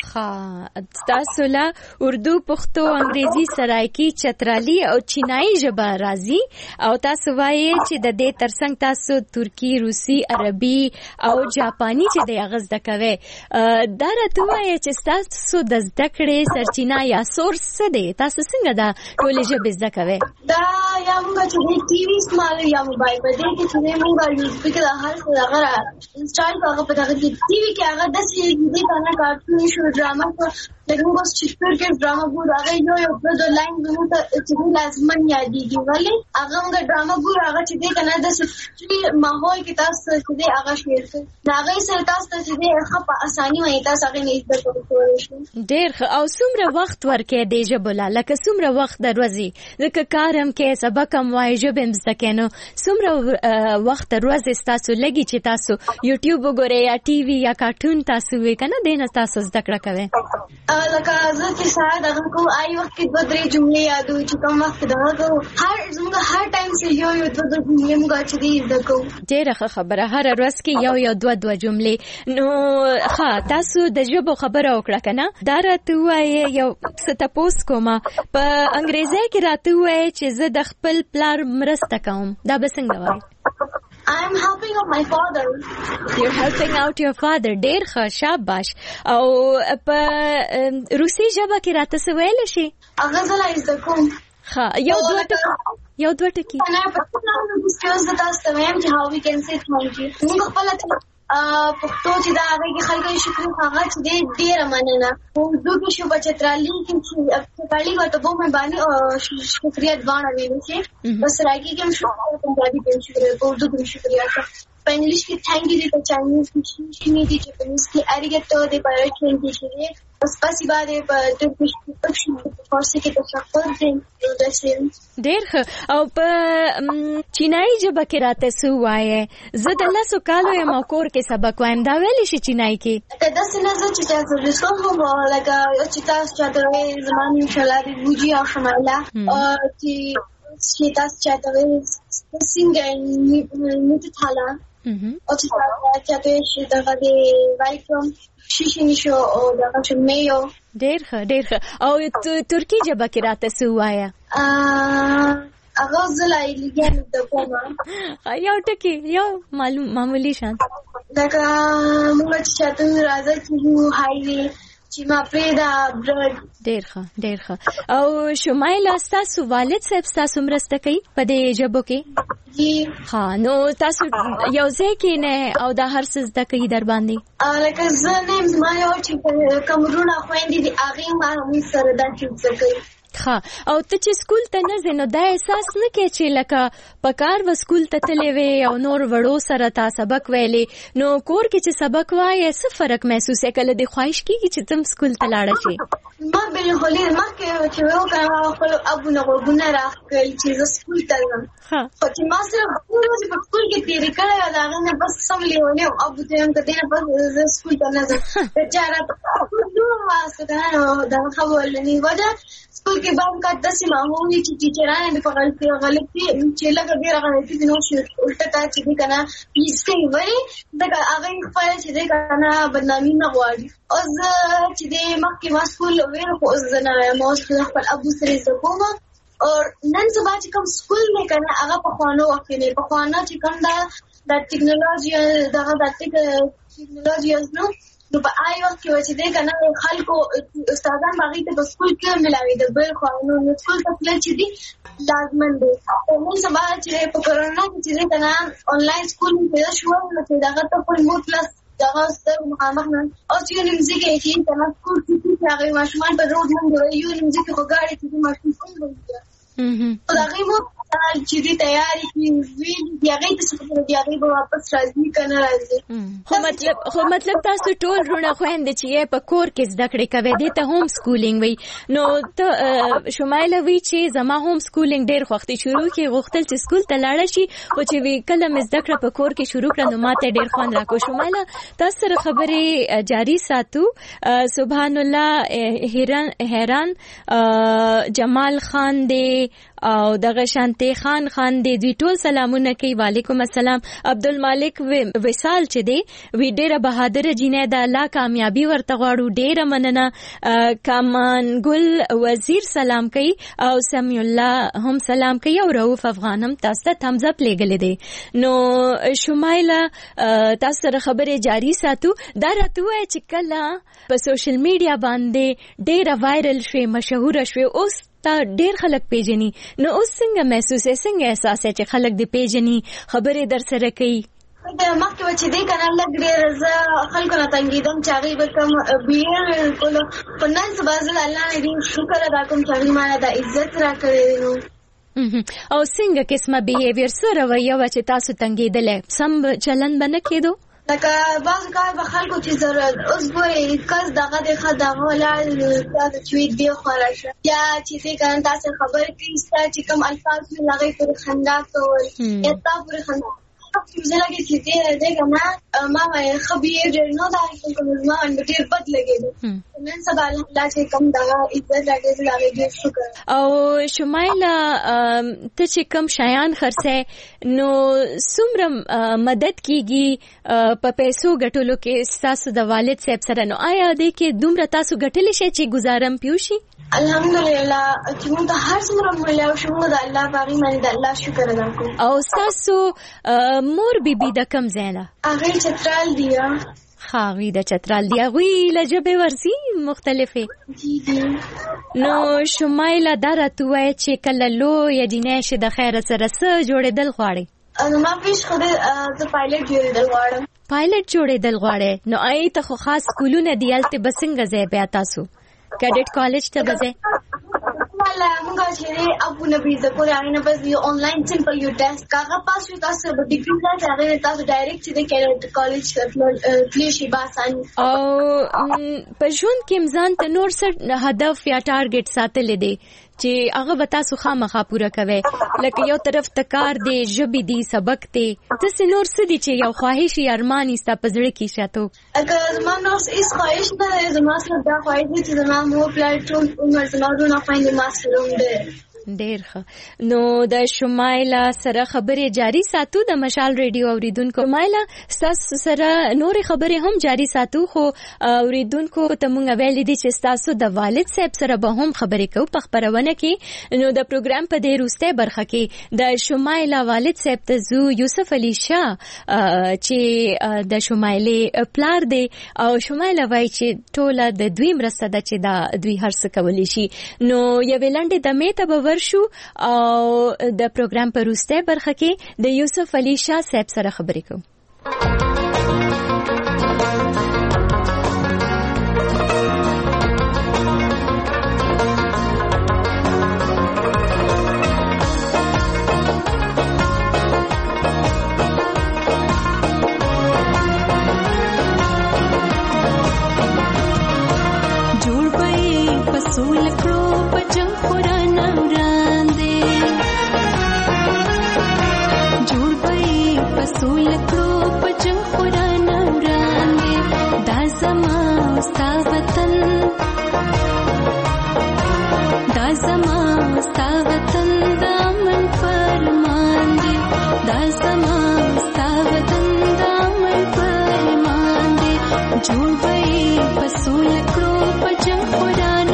تاسو له اردو، پښتو، انګریزي، سرایکي، چترالی او چینایي ژبه راځي او تاسو وایي چې د دې ترڅنګ تاسو ترکی، روسي، عربي او جاپاني چې د هغه زده کوئ. دا راته ووایه چې ستاسو د زده کړې سرچینه یا سورس څه دی؟ تاسو څنګه دا ټولې ژبې زده کوئ؟ دا یا موږ چې د ټي وي استعمالو یا موبایل په دې کې چې موږ یوټیوب کې د هر څه هغه انسټال کوو. په دغه کې ټي وي کې هغه داسې دي کنه کارټون شو، ډرامه شو، لیکن بس چشپر کې ډراما ګور هغه یو د لاین زموږ ته چې لازمن یادېږي ولې هغه موږ ډراما ګور هغه چې دی کنه د سفري ماحول کې تاسو چې دی هغه شیر کړي هغه سره تاسو ته چې دی هغه په اساني وایي تاسو هغه نه زده کوئ ډېر او څومره وخت ورکې دی ژبه لکه څومره وخت دروازي ځکه کارم کې سبق هم وایي ژبه هم زده کوي نو څومره وخت دروازي تاسو لګي چې تاسو یوټیوب وګورئ یا ټي وي یا کارټون تاسو وی کنه دینه تاسو زده کړه کوي لکه زه چې ساعت هغه کو آی وخت کې 2-3 جملې یادوي چې کوم وخت دا کو هر ټایم سه یو 2 جملې موږ چې دې زده کوو ډېره خبره هر ورځ کې یو 2 جملې نو ښه تاسو د ژبو خبره وکړه کنه دا راته وایي یو څه تاسو کومه په انګریزي کې راته وایي چې زه د خپل پلار مرسته کوم دا به څنګه وایي I am helping out my father. You're helping out your father. ډېر ښه شاباش او په روسي ژبه کې راته څه ویلی شي هغه زه لا زده کوم ښه یو دوه ټکي نه په ټول سکلز د تاسو ته وایم چې how we can say thank you موږ خپل پښتو چې دا هغه کې خلک شکر هغه چې ډېر مننه اردو کې شو بچترالي کې چې کالی وته بو مهرباني او شکریہ دوانه ویل شي بس راګي کې شو پنجابي کې شکریہ اردو کې شکریہ په انګلیش کې thank you د چاینیز کې شي دي جاپانیز کې arigato د پرشین کې شي spasiba د ترکیش کې فارسی کې تشکر دی داسې ډېر ښه او په چینایي ژبه کې راته څه وایې زه د 10 کالو یم او کور کې سبق وایم دا ویلی شي چینایي کې داسې نه زه چې تاسو رسوم لکه چې تاسو چاته وایي زما نوم شلاري بوجي او شماله چې تاسو چاته وایي څنګه نیت تالا او چې چاته شي دغه دی وایکم شیشي نشو او دغه شمیو ډېر ښه او ترکی ژبه کې راته څه وایه هغه زلای لګیان د کومه یو ټکی یو معمولی شان لکه موږ چې چاته راځي چې هایوي چې ما پریدا برډ ډېر ښه او شمایله تاسو والد صاحب تاسو مرسته کوي په دې ژبو کې ها نو تاسو یو ځای کې نه او دا هر څه زده کوي در باندې لکه زه نه زما یو چې کومرونه خويندې دي هغه ما هم سره دا چې زده کوي ها او ته چې سکول ته نه ځې نو دا احساس نه کوې چې لکه په کار و سکول ته تللی وې او نور وړو سره تا سبق ویلې نو کور کې چې سبق وایې څه فرق محسوسوې کله دې خواهش کېږي چې تم سکول ته لاړه شې ما بالکل مخکې چې وکړم خپل ابو نه غوږونه راښکل چې زه سکول ته ځم خو چې ما سره ټول ورځې په سکول کې تېرې کړی د هغې نه بس سم لیونی وم ابو ته یم که دې نه بس زه سکول ته نه ځم بېچاره دغه خبرلنې وجه سکول کې به هم کا داسې ماحول وي چې ټیچران یې په غلطي چې لږه ډېره غلطي دي نو الټه تا چې دی که نه پیس کوي ولې ځکه هغه یې خپله چې دی که نه بدنامي نه غواړي اوس زه چې دی مخکې ما سکول ویل خو اوس زه نه وایم اوس خپل ابو سره زده کوم او نن سبا چې کوم سکول دی که نه هغه پخوانو وخت کې دی پخوانه چې کوم دا ټیکنالوژي دغه دا ټیکنالوژي نو په آی وخت کې چې دی که نه خلکو استادان هغوی ته په سکول کې ملاوېده بل خوا نو سکول ته تلل چې دي لازمن دی نن سبا چې په کرونا کې چې دی که نه انلاین سکول پیدا شول نو چې دغه ته خپل مور پلس دغه سترګو مخامخ نه اوس یو نمځي کې چې که نه سکول کې هغوی ماشومان په روډ منډې یو نمځي کې خو ګاډي چې دي ماشوم کوم وایي خو د هغوی مور چې دې تیاری کړي ویل دي هغوی ته څه دي هغوی به واپس راځي که نه راځي خو مطلب تاسو ټول وروڼه خویندې چې یې په کور کې زده کړې کوئ دې ته هوم سکولینګ وایي نو ته شمایله وایي چې زما هوم سکولینګ ډېر خوښ دی شروع کې غوښتل چې سکول ته لاړه شي خو چې وی کله مې زده کړه په کور کې شروع کړه نو ما ته ډېر خوند راکړو شمایله تاسو سره خبرې جاري ساتو سبحان الله حیران جمال خان دی او دغه شانتی خان دی دوی ټول سلامونه کوي وعلیکم السلام عبدالمالک وصال چې دی وی ډیره بهادر جینې د الله کامیابی ورته غواړو ډیره مننه کامان ګل وزیر سلام کوي او سمی الله هم سلام کوي او رؤوف افغان هم تاسو ته تمز اپ لګل دي نو شمایله تاسو سره خبرې جاری ساتو دا راته وای چې کله په سوشل میډیا باندې ډیره وایرل شوی مشهور شوی اوس تا ډیر خلک پیژني نو اوس څنګه محسوس څنګه احساس چې خلک دې پیژني خبرې در سره کوي مخکې و چې دی که نه لږ ډېر زه خلکو نه تنګېدم چې هغوی به کوم بیهیویر کولو خو نن سبا زه د الله نه ډېر شکر ادا کوم چې هغوی ما نه دا عزت راکړی دی. نو او څنګه قسمه بیهیویر څه رویه وه چې تاسو تنګېدلی سم چلند به نه کېدو؟ لکه بعضو کار به خلکو چې ضرورت اوس ګورې کس دغه دی ښه دغه ولاړ تاسو چې وي دې خوا راشه یا چې دی که نه تاسې خبرې کوي ستا چې کوم الفاظ وي هغې پورې خندا کول یا تا پورې خندا زه لګې چې دی که نه ما وایي ښه بیهیویر نه دا خلکو زما باندې ډېر بد لګېدو. نن سبا الحمدلله چې کوم دغه عزت راکړی زه د هغې ډېر شکر. او شمایله ته چې کوم شیان خرڅی نو څومره مدد کېږي په پیسو ګټلو کې ستاسو د والد صاحب سره؟ نو آیا دې کې دومره تاسو ګټلی شئ چې ګزارم پیو شي؟ الحمدلله چې موږ ته هر څومره ملیو شو موږ د الله په هغې باندې د الله شکر ادا کوو. او ستاسو مور بیبي د کوم ځای ده؟ هغې چترال دي. هغوی د چترال دي. هغوی له ژبې ورځي مختلفې؟ نو شمایله دا راته ووایه چې کله لویه جینۍ شي د خیره سره څه جوړېدل غواړئ؟ زما پیش خو زه پایلټ جوړېدل غواړم. پایلټ جوړېدل غواړئ؟ نو هغې ته خو خاص سکولونه دي هلته به څنګه ځئ بیا تاسو؟ کیډټ کالج ته به ځئ؟ مونږ چې دی ابو نبي زه پورې هغې نه بس یو آنلاین سمپل یو ټیسټ که هغه پاس شو تاسو به ډګري راځي هغې نه تاسو ډایرکټ چې دی کیډټ کالج تللی شي به اساني. او په ژوند کې ځان ته نور څه هدف یا ټارګټ ساتلی دی چې هغه به تاسو خامخا پوره کوئ؟ لکه یو طرف ته کار دی، ژبې دي، سبق دی، داسې نور څه دي چې یو خواهش یا ارمان یې ستا په زړه کې شته؟ زما نور هېڅ خواهش نه دی. زما صرف دا خواهش دی چې زما مور پلار ټول عمر زما ورونه خویندې ما سره ومړي. ډېر ښه. نو د شمایله سره خبرې جاری ساتو د مشال ریډیو اوریدونکو. شمایله ستاسو سره نورې خبرې هم جاری ساتو خو اوریدونکو ته مونږ ویلي دي چې ستاسو د والد صاحب سره به هم خبرې کوو په خپرونه کې. نو د پروګرام په دې وروستۍ برخه کې د شمایله والد صاحب ته ځو، یوسف علي شاه چې د شمایلې پلار دی او شمایله وایي چې ټوله د دوی مرسته ده چې دا دوی هر څه کولی شي. نو یوې لنډې دمې ته به شو او د پروګرام په وروستۍ برخه کې د یوسف علي شاه صاحب سره خبرې کوو. جوړ به پسول کړو په جنگ قرآن پسول کړو په جنگ قرآن وړاندې دا زما ستا وطن، دا زما ستا وطن د امن فرمان دی، دا زما ستا وطن د امن فرمان دی. جوړ به پسول کړو په جنگ قرآن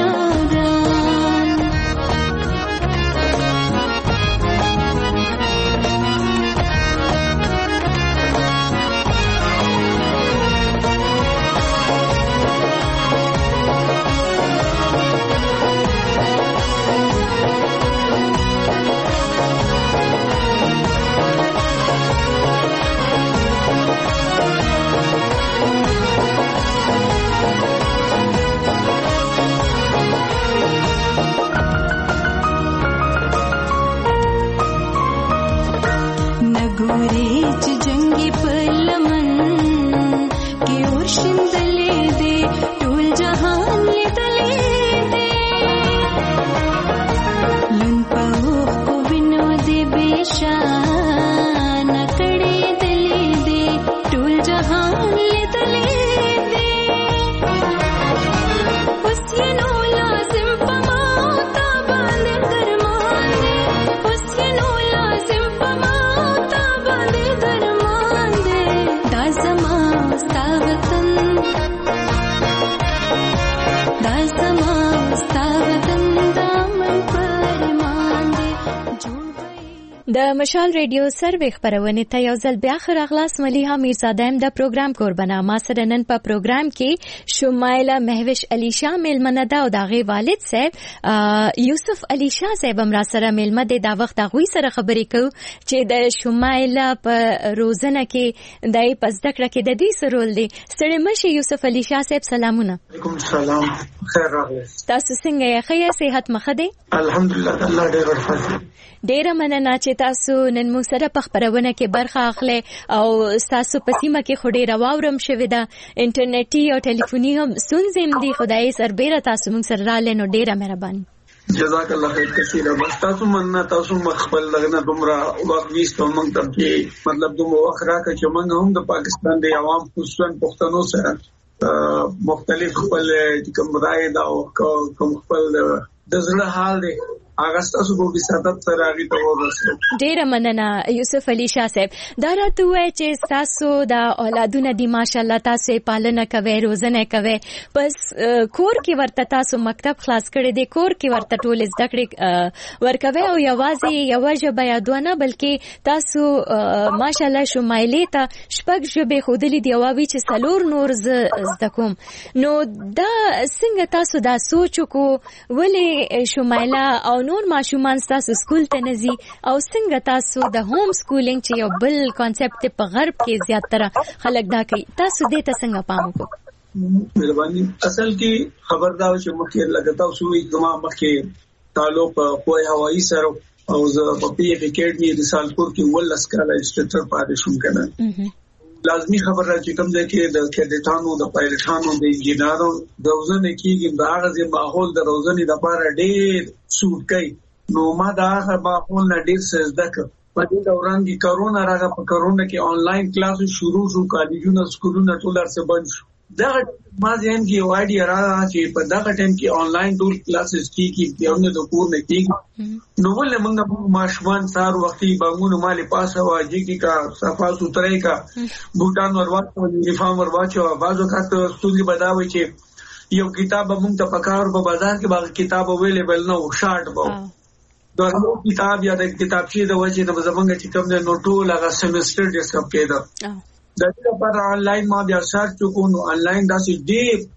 د مشال ریډیو سروي خبرونه ته یو ځل بیا خراغلاس مليها میرزاده د پروګرام قربانا ما سره نن په پروګرام کې شمایله مهوش علي شاه ملمنه دا او دغه والد صاحب یوسف علي شاه صاحب هم را سره ملمه د وخت غوي سره خبرې کوي چې د شمایله په روزنه کې دای پس دکړه کې د دې سرول دی ستړي مشي یوسف علي شاه صاحب سلامونه وعلیکم السلام خیر راغلی تاسو څنګه یې خیر صحت مخه دی الحمدلله الله دې ورحمت ډیره مننه چې تاسو نن موږ سره په خبرونه کې برخه اخلي او تاسو په سیمه کې خو ډیره واورم شوې ده انټرنیټي او ټلیفوني هم ستونزې دي خدای سربېره تاسو موږ سره رالې نو ډیره مهرباني جزاک الله خیر کثیر بس تاسو مننه تاسو مخبل لغنه دومره وخت ویستو موږ ته چې مطلب دومره وخت راکړه چې موږ هم د پاکستان د عوام خصوصا پښتنو سره مختلف خپل کوم رائے دا او کوم خپل د زړه حال دی هغه تاسو په بسادت سره راغی ته ورسره ډیره مننه یوسف علي شاه صاحب دا راته وای چې تاسو د اولادونه دی ماشالله تاسو پالنه کوي روزنه کوي بس کور کې ورته تاسو مکتب خلاص کړی دی کور کې ورته ټول زده کړې ورکوي او یوازې یو ژبه یادونه بلکې تاسو ماشالله شمایله ته شپږ ژبې خودلې دی او چې څلور نور زده کوم نو دا څنګه تاسو دا سوچ کو ولې شمایله او نور ماشومان تاسو سکول ته نزي او څنګه تاسو د ہوم سکولینګ چې یو بل کانسپټ په غرب کې زیاتره خلک دا کوي تاسو دې ته څنګه پام وکړو مهرباني اصل کې خبردار چې مخکې لګتا اوسو اجتماع مخکې تعلق په هوایی سره او زه په پی اف اکیډمي د سالپور کې ولس کاله انسټرکټر پاتې شوم کنه لازمی خبره چې کوم ځای کې د کډټانو د پایلټانو د انجینرانو د روزنې کې د هغه ماحول د روزنې لپاره ډېر سوټ کوي نو ما دا هغه ماحول نه ډېر څه زده کړ په دې دوران کې کرونا راغله په کرونا کې آنلاین کلاس شروع شو کالجونه سکولونه ټول ارڅ بند شو دا ما ځین کې یو اډیا را چې په دا ټیم کې آنلاین ټول کلاسز کیږي یو نه د کور نه کیږي نو ولې موږ ماشومان سار وختي بانګونو مالې پاسه واجی کی کا صفا سوتره کا بوټان ورواچو یونیفارم ورواچو بازو خاطر ستونزې بداوي چې یو کتاب موږ ته پکار په بازار کې باغ کتاب اویلیبل نه و شارټ وو دا کتاب یا د کتابچې د وجه د زمونږ چې کوم د نوټول هغه سیمستر ډیسکپ کېده دا چې پر آنلاین ما بیا سرچ وکړو نو آنلاین دا چې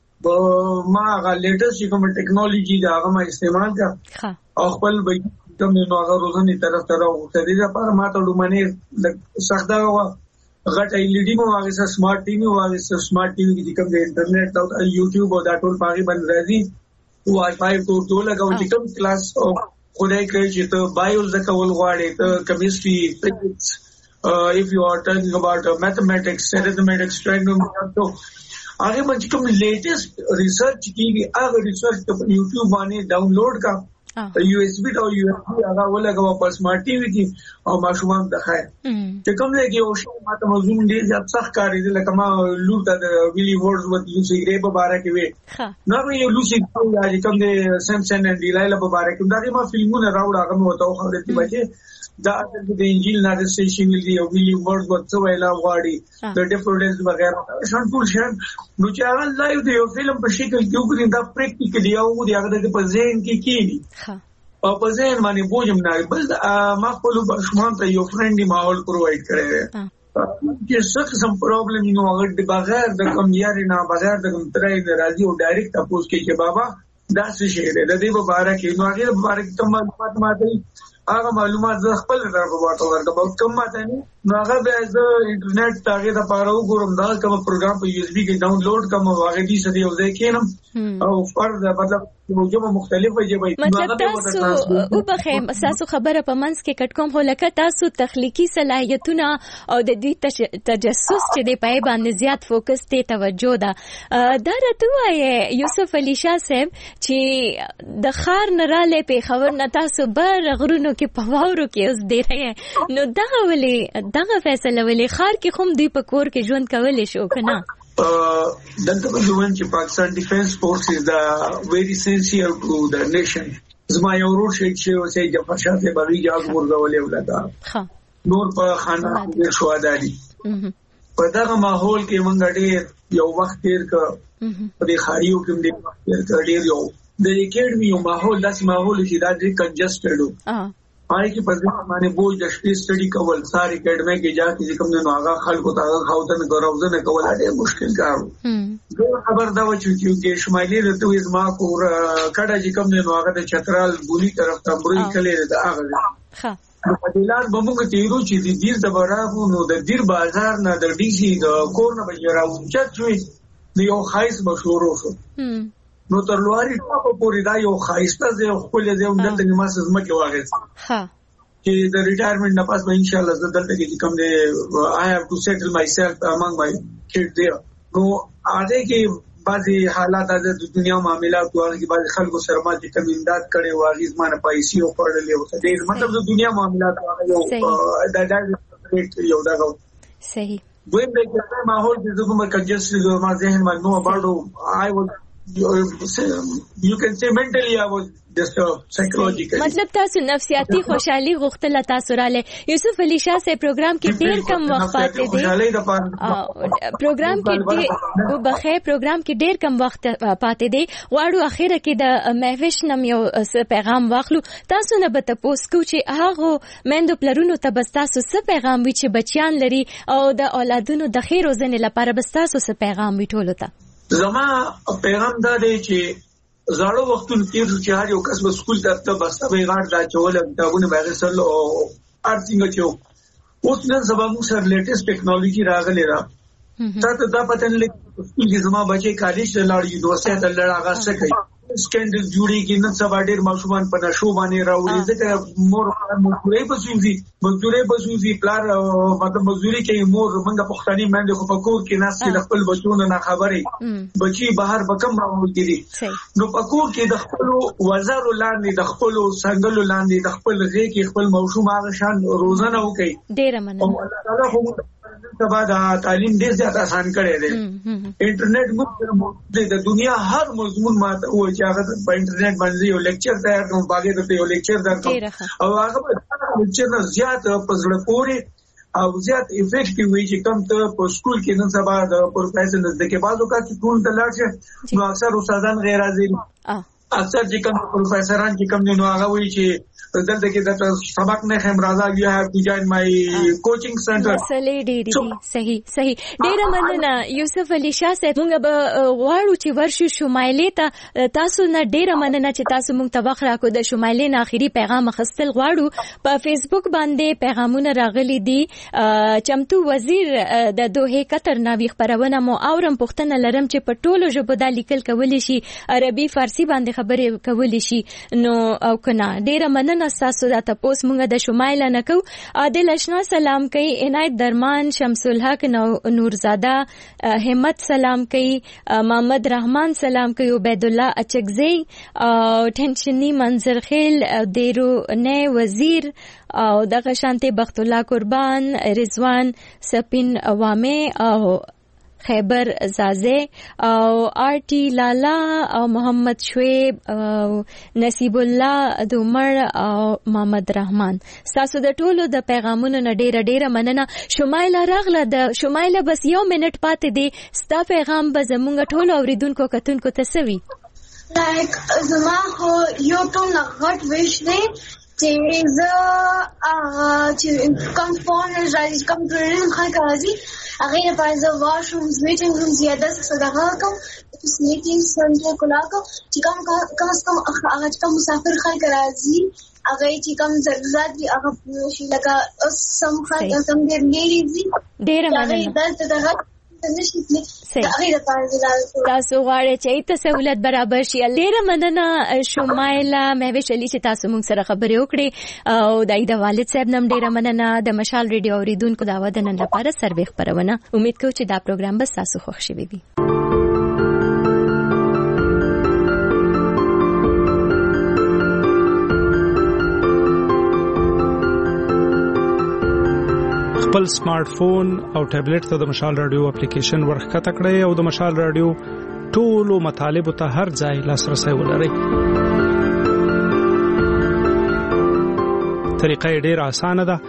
ډېر ما هغه لیټیسټ کوم ټیکنالوژي دا هغه ما استعمال کړ او خپل به کوم نو هغه روزنې طرف ته راوړل دي لپاره ما ته ډومنه سخت دا غټ ال ای ډي مو هغه سمارټ ټي وي هغه سمارټ ټي وي چې کوم د انټرنیټ او یوټیوب او دا ټول پاغي باندې راځي واي فای ټول لګاو چې کوم کلاس او خدای کوي چې ته بایو زکول غواړې ته کیمستري فزکس if you are talking about mathematics arithmetic trigonometry आगे बच्चे को latest research की अगर रिसर्च तो YouTube माने डाउनलोड का USB और USB आगा वो लगा वापस स्मार्ट टीवी की और माशूमान दिखाए तो कम ले कि ओशो माता मजूम दे जब सख कारी दे लकमा लूटा विली वर्ड्सवर्थ लूसी ग्रे बबारा के वे ना ये लूसी आज कम दे सैमसन एंड डिलाइला बबारा के दागे मा फिल्मों ने राउड आगा में होता हो खबरती बच्चे دا د انجیل نارسټیشن ویلی او ویلی ورډ ورته ویلا غواړي د ډیفرنس وغیرہ شان ټول شان نو چې هغه لایو دی یو فلم په شکل کې وګورئ دا پریکټیکلی او د هغه په ذهن کې کیږي او په ذهن باندې بوجم نه بل ما خپل بشمان ته یو فرندلی ماحول پرووایډ کړی چې څه قسم پرابلم نو هغه د بغیر د کوم یاري نه بغیر د کوم ترای نه راځي او ډایرکټ تاسو کې چې بابا دا څه شی دی د دې مبارک نو هغه مبارک ته معلومات ماته هغه معلومات زه خپل طرفه ورکوم کوم ماته نه نو هغه به زه انټرنیټ تاګه د پاره وګورم دا کوم پروګرام په USB کې ډاونلوډ کوم هغه دې سړي او ځای کېنم او فرض مطلب موجوده مختلفه جبهه مطلب تاسو او په تاسو خبره په منځ کې کټکوم هو لکه تاسو تخلیقي صلاحیتونه او د دې تجسس چې د پای باندې زیات فوکس ته توجه ده دا راته وایي یوسف علي شاه صاحب چې د خار نراله په خبر نه تاسو بر غرونو کې په واورو کې اوس دی رہے نو دغه فیصله ولې خار کې کوم دی په کور کې ژوند کولې شو کنه دلته په ژوند چې پاکستان ډیفنس فورس از دا ویری سنسیئر ټو د نیشن زما یو ورور چې اوسې جعفر شاه ته بری جاز ورغولې ولاده نور په خانه کې شواداري په دغه ماحول کې مونږ ډېر یو وخت تیر کړ په دې خاریو کې ډېر وخت تیر کړ ډېر یو د اکیډمي یو ماحول داسې ماحول چې دا ډېر کنجسټډ پای کې په ځای باندې بوج د شپې سټډي کول ساری اکیډمي کې جا کې کوم نه هغه خلکو ته خاوتن غوړاوزنه کول ډېر مشکل کار و. خبر دا و چې شمالي رته وې زما کور کډه چې کوم نه هغه د چترال بولی طرف ته بري کړي دا هغه په دلار بموږ تیرو چې د دیر د برابر نو د دیر بازار نه د ډي سي د کور نه بجراو چې دوی یو خایس مشهور وو نو تر لواري په پوری دا یو خایسته زه خپل دې هم دلته ما سره مکه واغې ها چې د ریټایرمنټ نه پاس به ان شاء الله زه دلته کې کوم دې I have to settle myself among my kids there نو اده کې بعضي حالات د دنیا معاملات او هغه بعضي خلکو سره ما چې کوم امداد کړي واغې زمانه پیسې او پړلې او دې مطلب د دنیا معاملات یو دا صحیح دویم د کې ماحول د کومه کنجسټ ما ذهن باندې نو باندې I was you can say mentally I was just psychological مطلب تاسو نفسیاتی خوشحالي غوښتل تاسو رااله یوسف علي شاه سے پروګرام کې ډیر کم وخت پاتې دی پروګرام کې او بخیر پروګرام کې ډیر کم وخت پاتې دی واړو اخیره کې د مهوش نم یو پیغام واخلو تاسو نه به تاسو کو چې هغه مندو پلرونو ته بس تاسو څه پیغام وی چې بچیان لري او د اولادونو د خیر او زنه لپاره بس تاسو څه پیغام وی ټولو ته زما پیغام دا دی چې زړو وختونو کې چې هر یو کس به سکول ته بسته به غاړه دا چول داونه به سره او ارڅنګ چې اوس نن سبا موږ سره لیټیسټ ټیکنالوژي راغلی را تاسو دا پته نه لګي چې زما بچي کالج ته لاړ یونیورسيټي ته لاړ هغه څه کوي سکندل جوړي کې نن سبا ډېر ماشومان په نشو باندې راوړي ځکه مور مزدوري بسوزي پلار مطلب مزدوري کې مور منګه پښتني باندې خو په کور کې ناس کې خپل بچونه نه خبرې بچي بهر بکم راوړي نو په کور کې د خپل وزر لاندې د خپل څنګهلو لاندې د خپل غي کې خپل موضوع هغه شان روزانه وکي ډېر مننه الله تعالی خو سبا دا تعلیم ډېر زیات آسان کړی دی انټرنیټ موږ د دنیا هر مضمون ماته و چې هغه په انټرنیټ باندې یو لیکچر تیار کوم باغې ته یو لیکچر درکوم او هغه لیکچر نه زیات په زړه پورې او زیات افیکټیو وي چې کوم ته په سکول کې نن سبا د پروفیسور د کې بعضو کا چې ټول ته لاړ شي نو اکثر استادان غیر حاضر اکثر چې کوم پروفیسوران چې کوم نو هغه وایي چې دلته کې د سبق نه هم راځي you have to join my coaching center صحیح ډیره مننه یوسف علي شاه صاحب موږ به غواړو چې ورشو شمالي ته تاسو نه ډیره مننه چې تاسو موږ ته وخت راکو د شمالي نه اخیری پیغام خستل غواړو په فیسبوک باندې پیغامونه راغلي دي چمتو وزیر د دوه قطر ناوی خبرونه مو اورم پښتنه لرم چې په ټولو ژبو د لیکل کول شي عربي فارسی باندې خبرې کول شي نو او کنا ډیره مننه تاسو دا تاسو موږ د شمایل نه کو عادل اشنا سلام کوي عنایت درمان شمس الحق نورزاده همت سلام کوي محمد رحمان سلام کوي عبید الله اچکزی او ټنشنی منظر خیل دیرو نه وزیر او دغه شانته بخت الله قربان رضوان سپین عوامه او خیبر زازه او آر ٹی لالا او محمد شعیب او نصیب الله دومر او محمد رحمان تاسو د ټولو د پیغامونو نه ډیره مننه شمایله راغله د شمایله بس یو منټ پاتې دی ستا پیغام به زمونږ ټولو اوریدونکو کتونکو ته سوي لایک زما خو یو ټول غټ ویش دی چې کوم فون راځي کوم ټریډینګ خلک راځي هغه لپاره زه واشرومز میټینګ روم زیاده څه کوم میټینګ سنټر کولا کوم چې کوم مسافر خلک راځي هغه چې کوم ضرورت دي هغه شي لکه سم خلک سم ډېر مننه تاسو غواړئ چې ایت سہولت برابر شي ډیره مننه شمایله مهوش علي چې تاسو موږ سره خبرې وکړې او دای د والد صاحب نم ډیره مننه د مشال ریډیو اوریدونکو دا ودنن لپاره سروې خبرونه امید کوم چې دا پروګرام به تاسو خوښ شي وي خپل سمارټ فون او ټابلیټ ته د مشال رادیو اپلیکیشن ورخکته کړئ او د مشال رادیو ټولو مطالب ته هر ځای لاسرسي ولرئ. طریقه ډېر اسانه ده.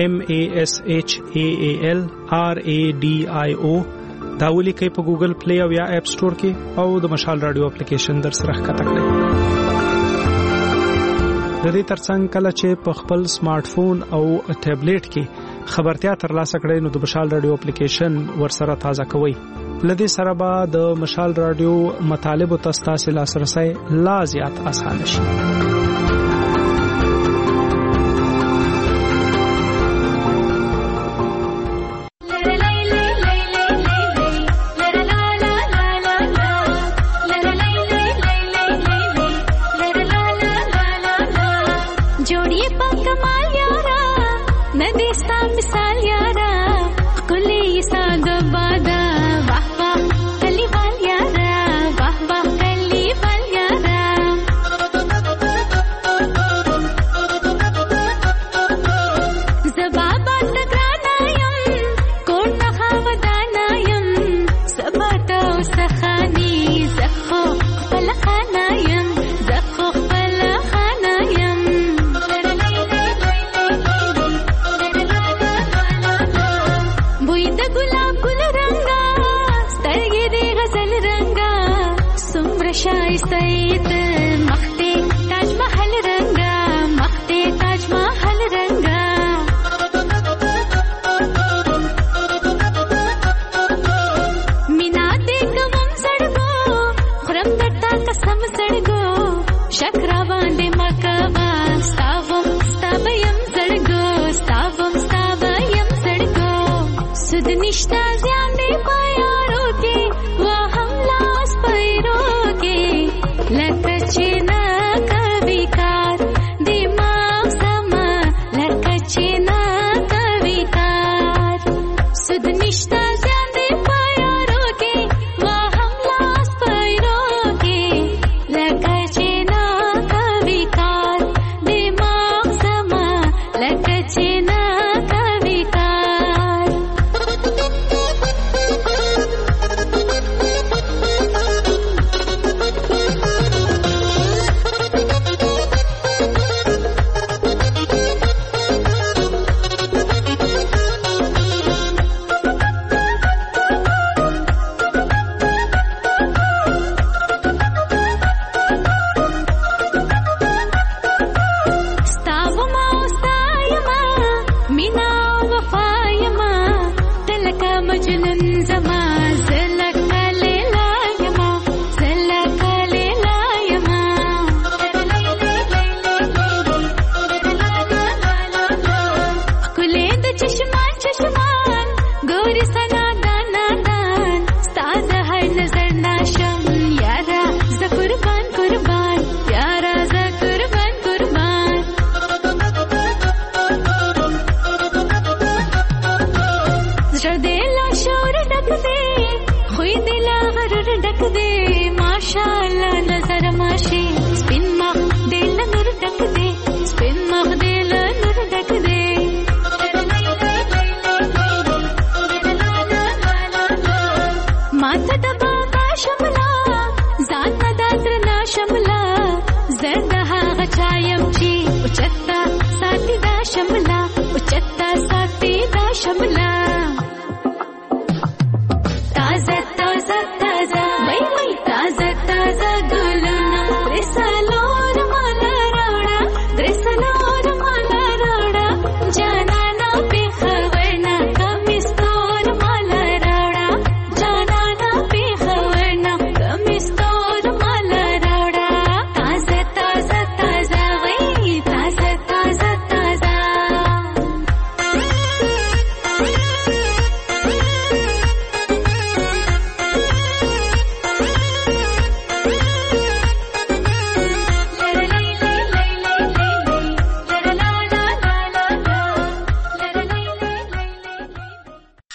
MASHAALRADIO دا ولیکئ په ګوګل پلی او یا اپ سٹور کې او د مشال رادیو اپلیکیشن در سره ښکته کړئ. د دې ترڅنګ کله چې په خپل سمارټ فون او ټابلیټ کې خبرتیا ترلاسه کړئ نو د مشال رادیو اپلیکیشن ورسره تازه کوئ. لدې سره به د مشال رادیو مطالب او تاسو لاسرسي لا زیات آسان شي. شملا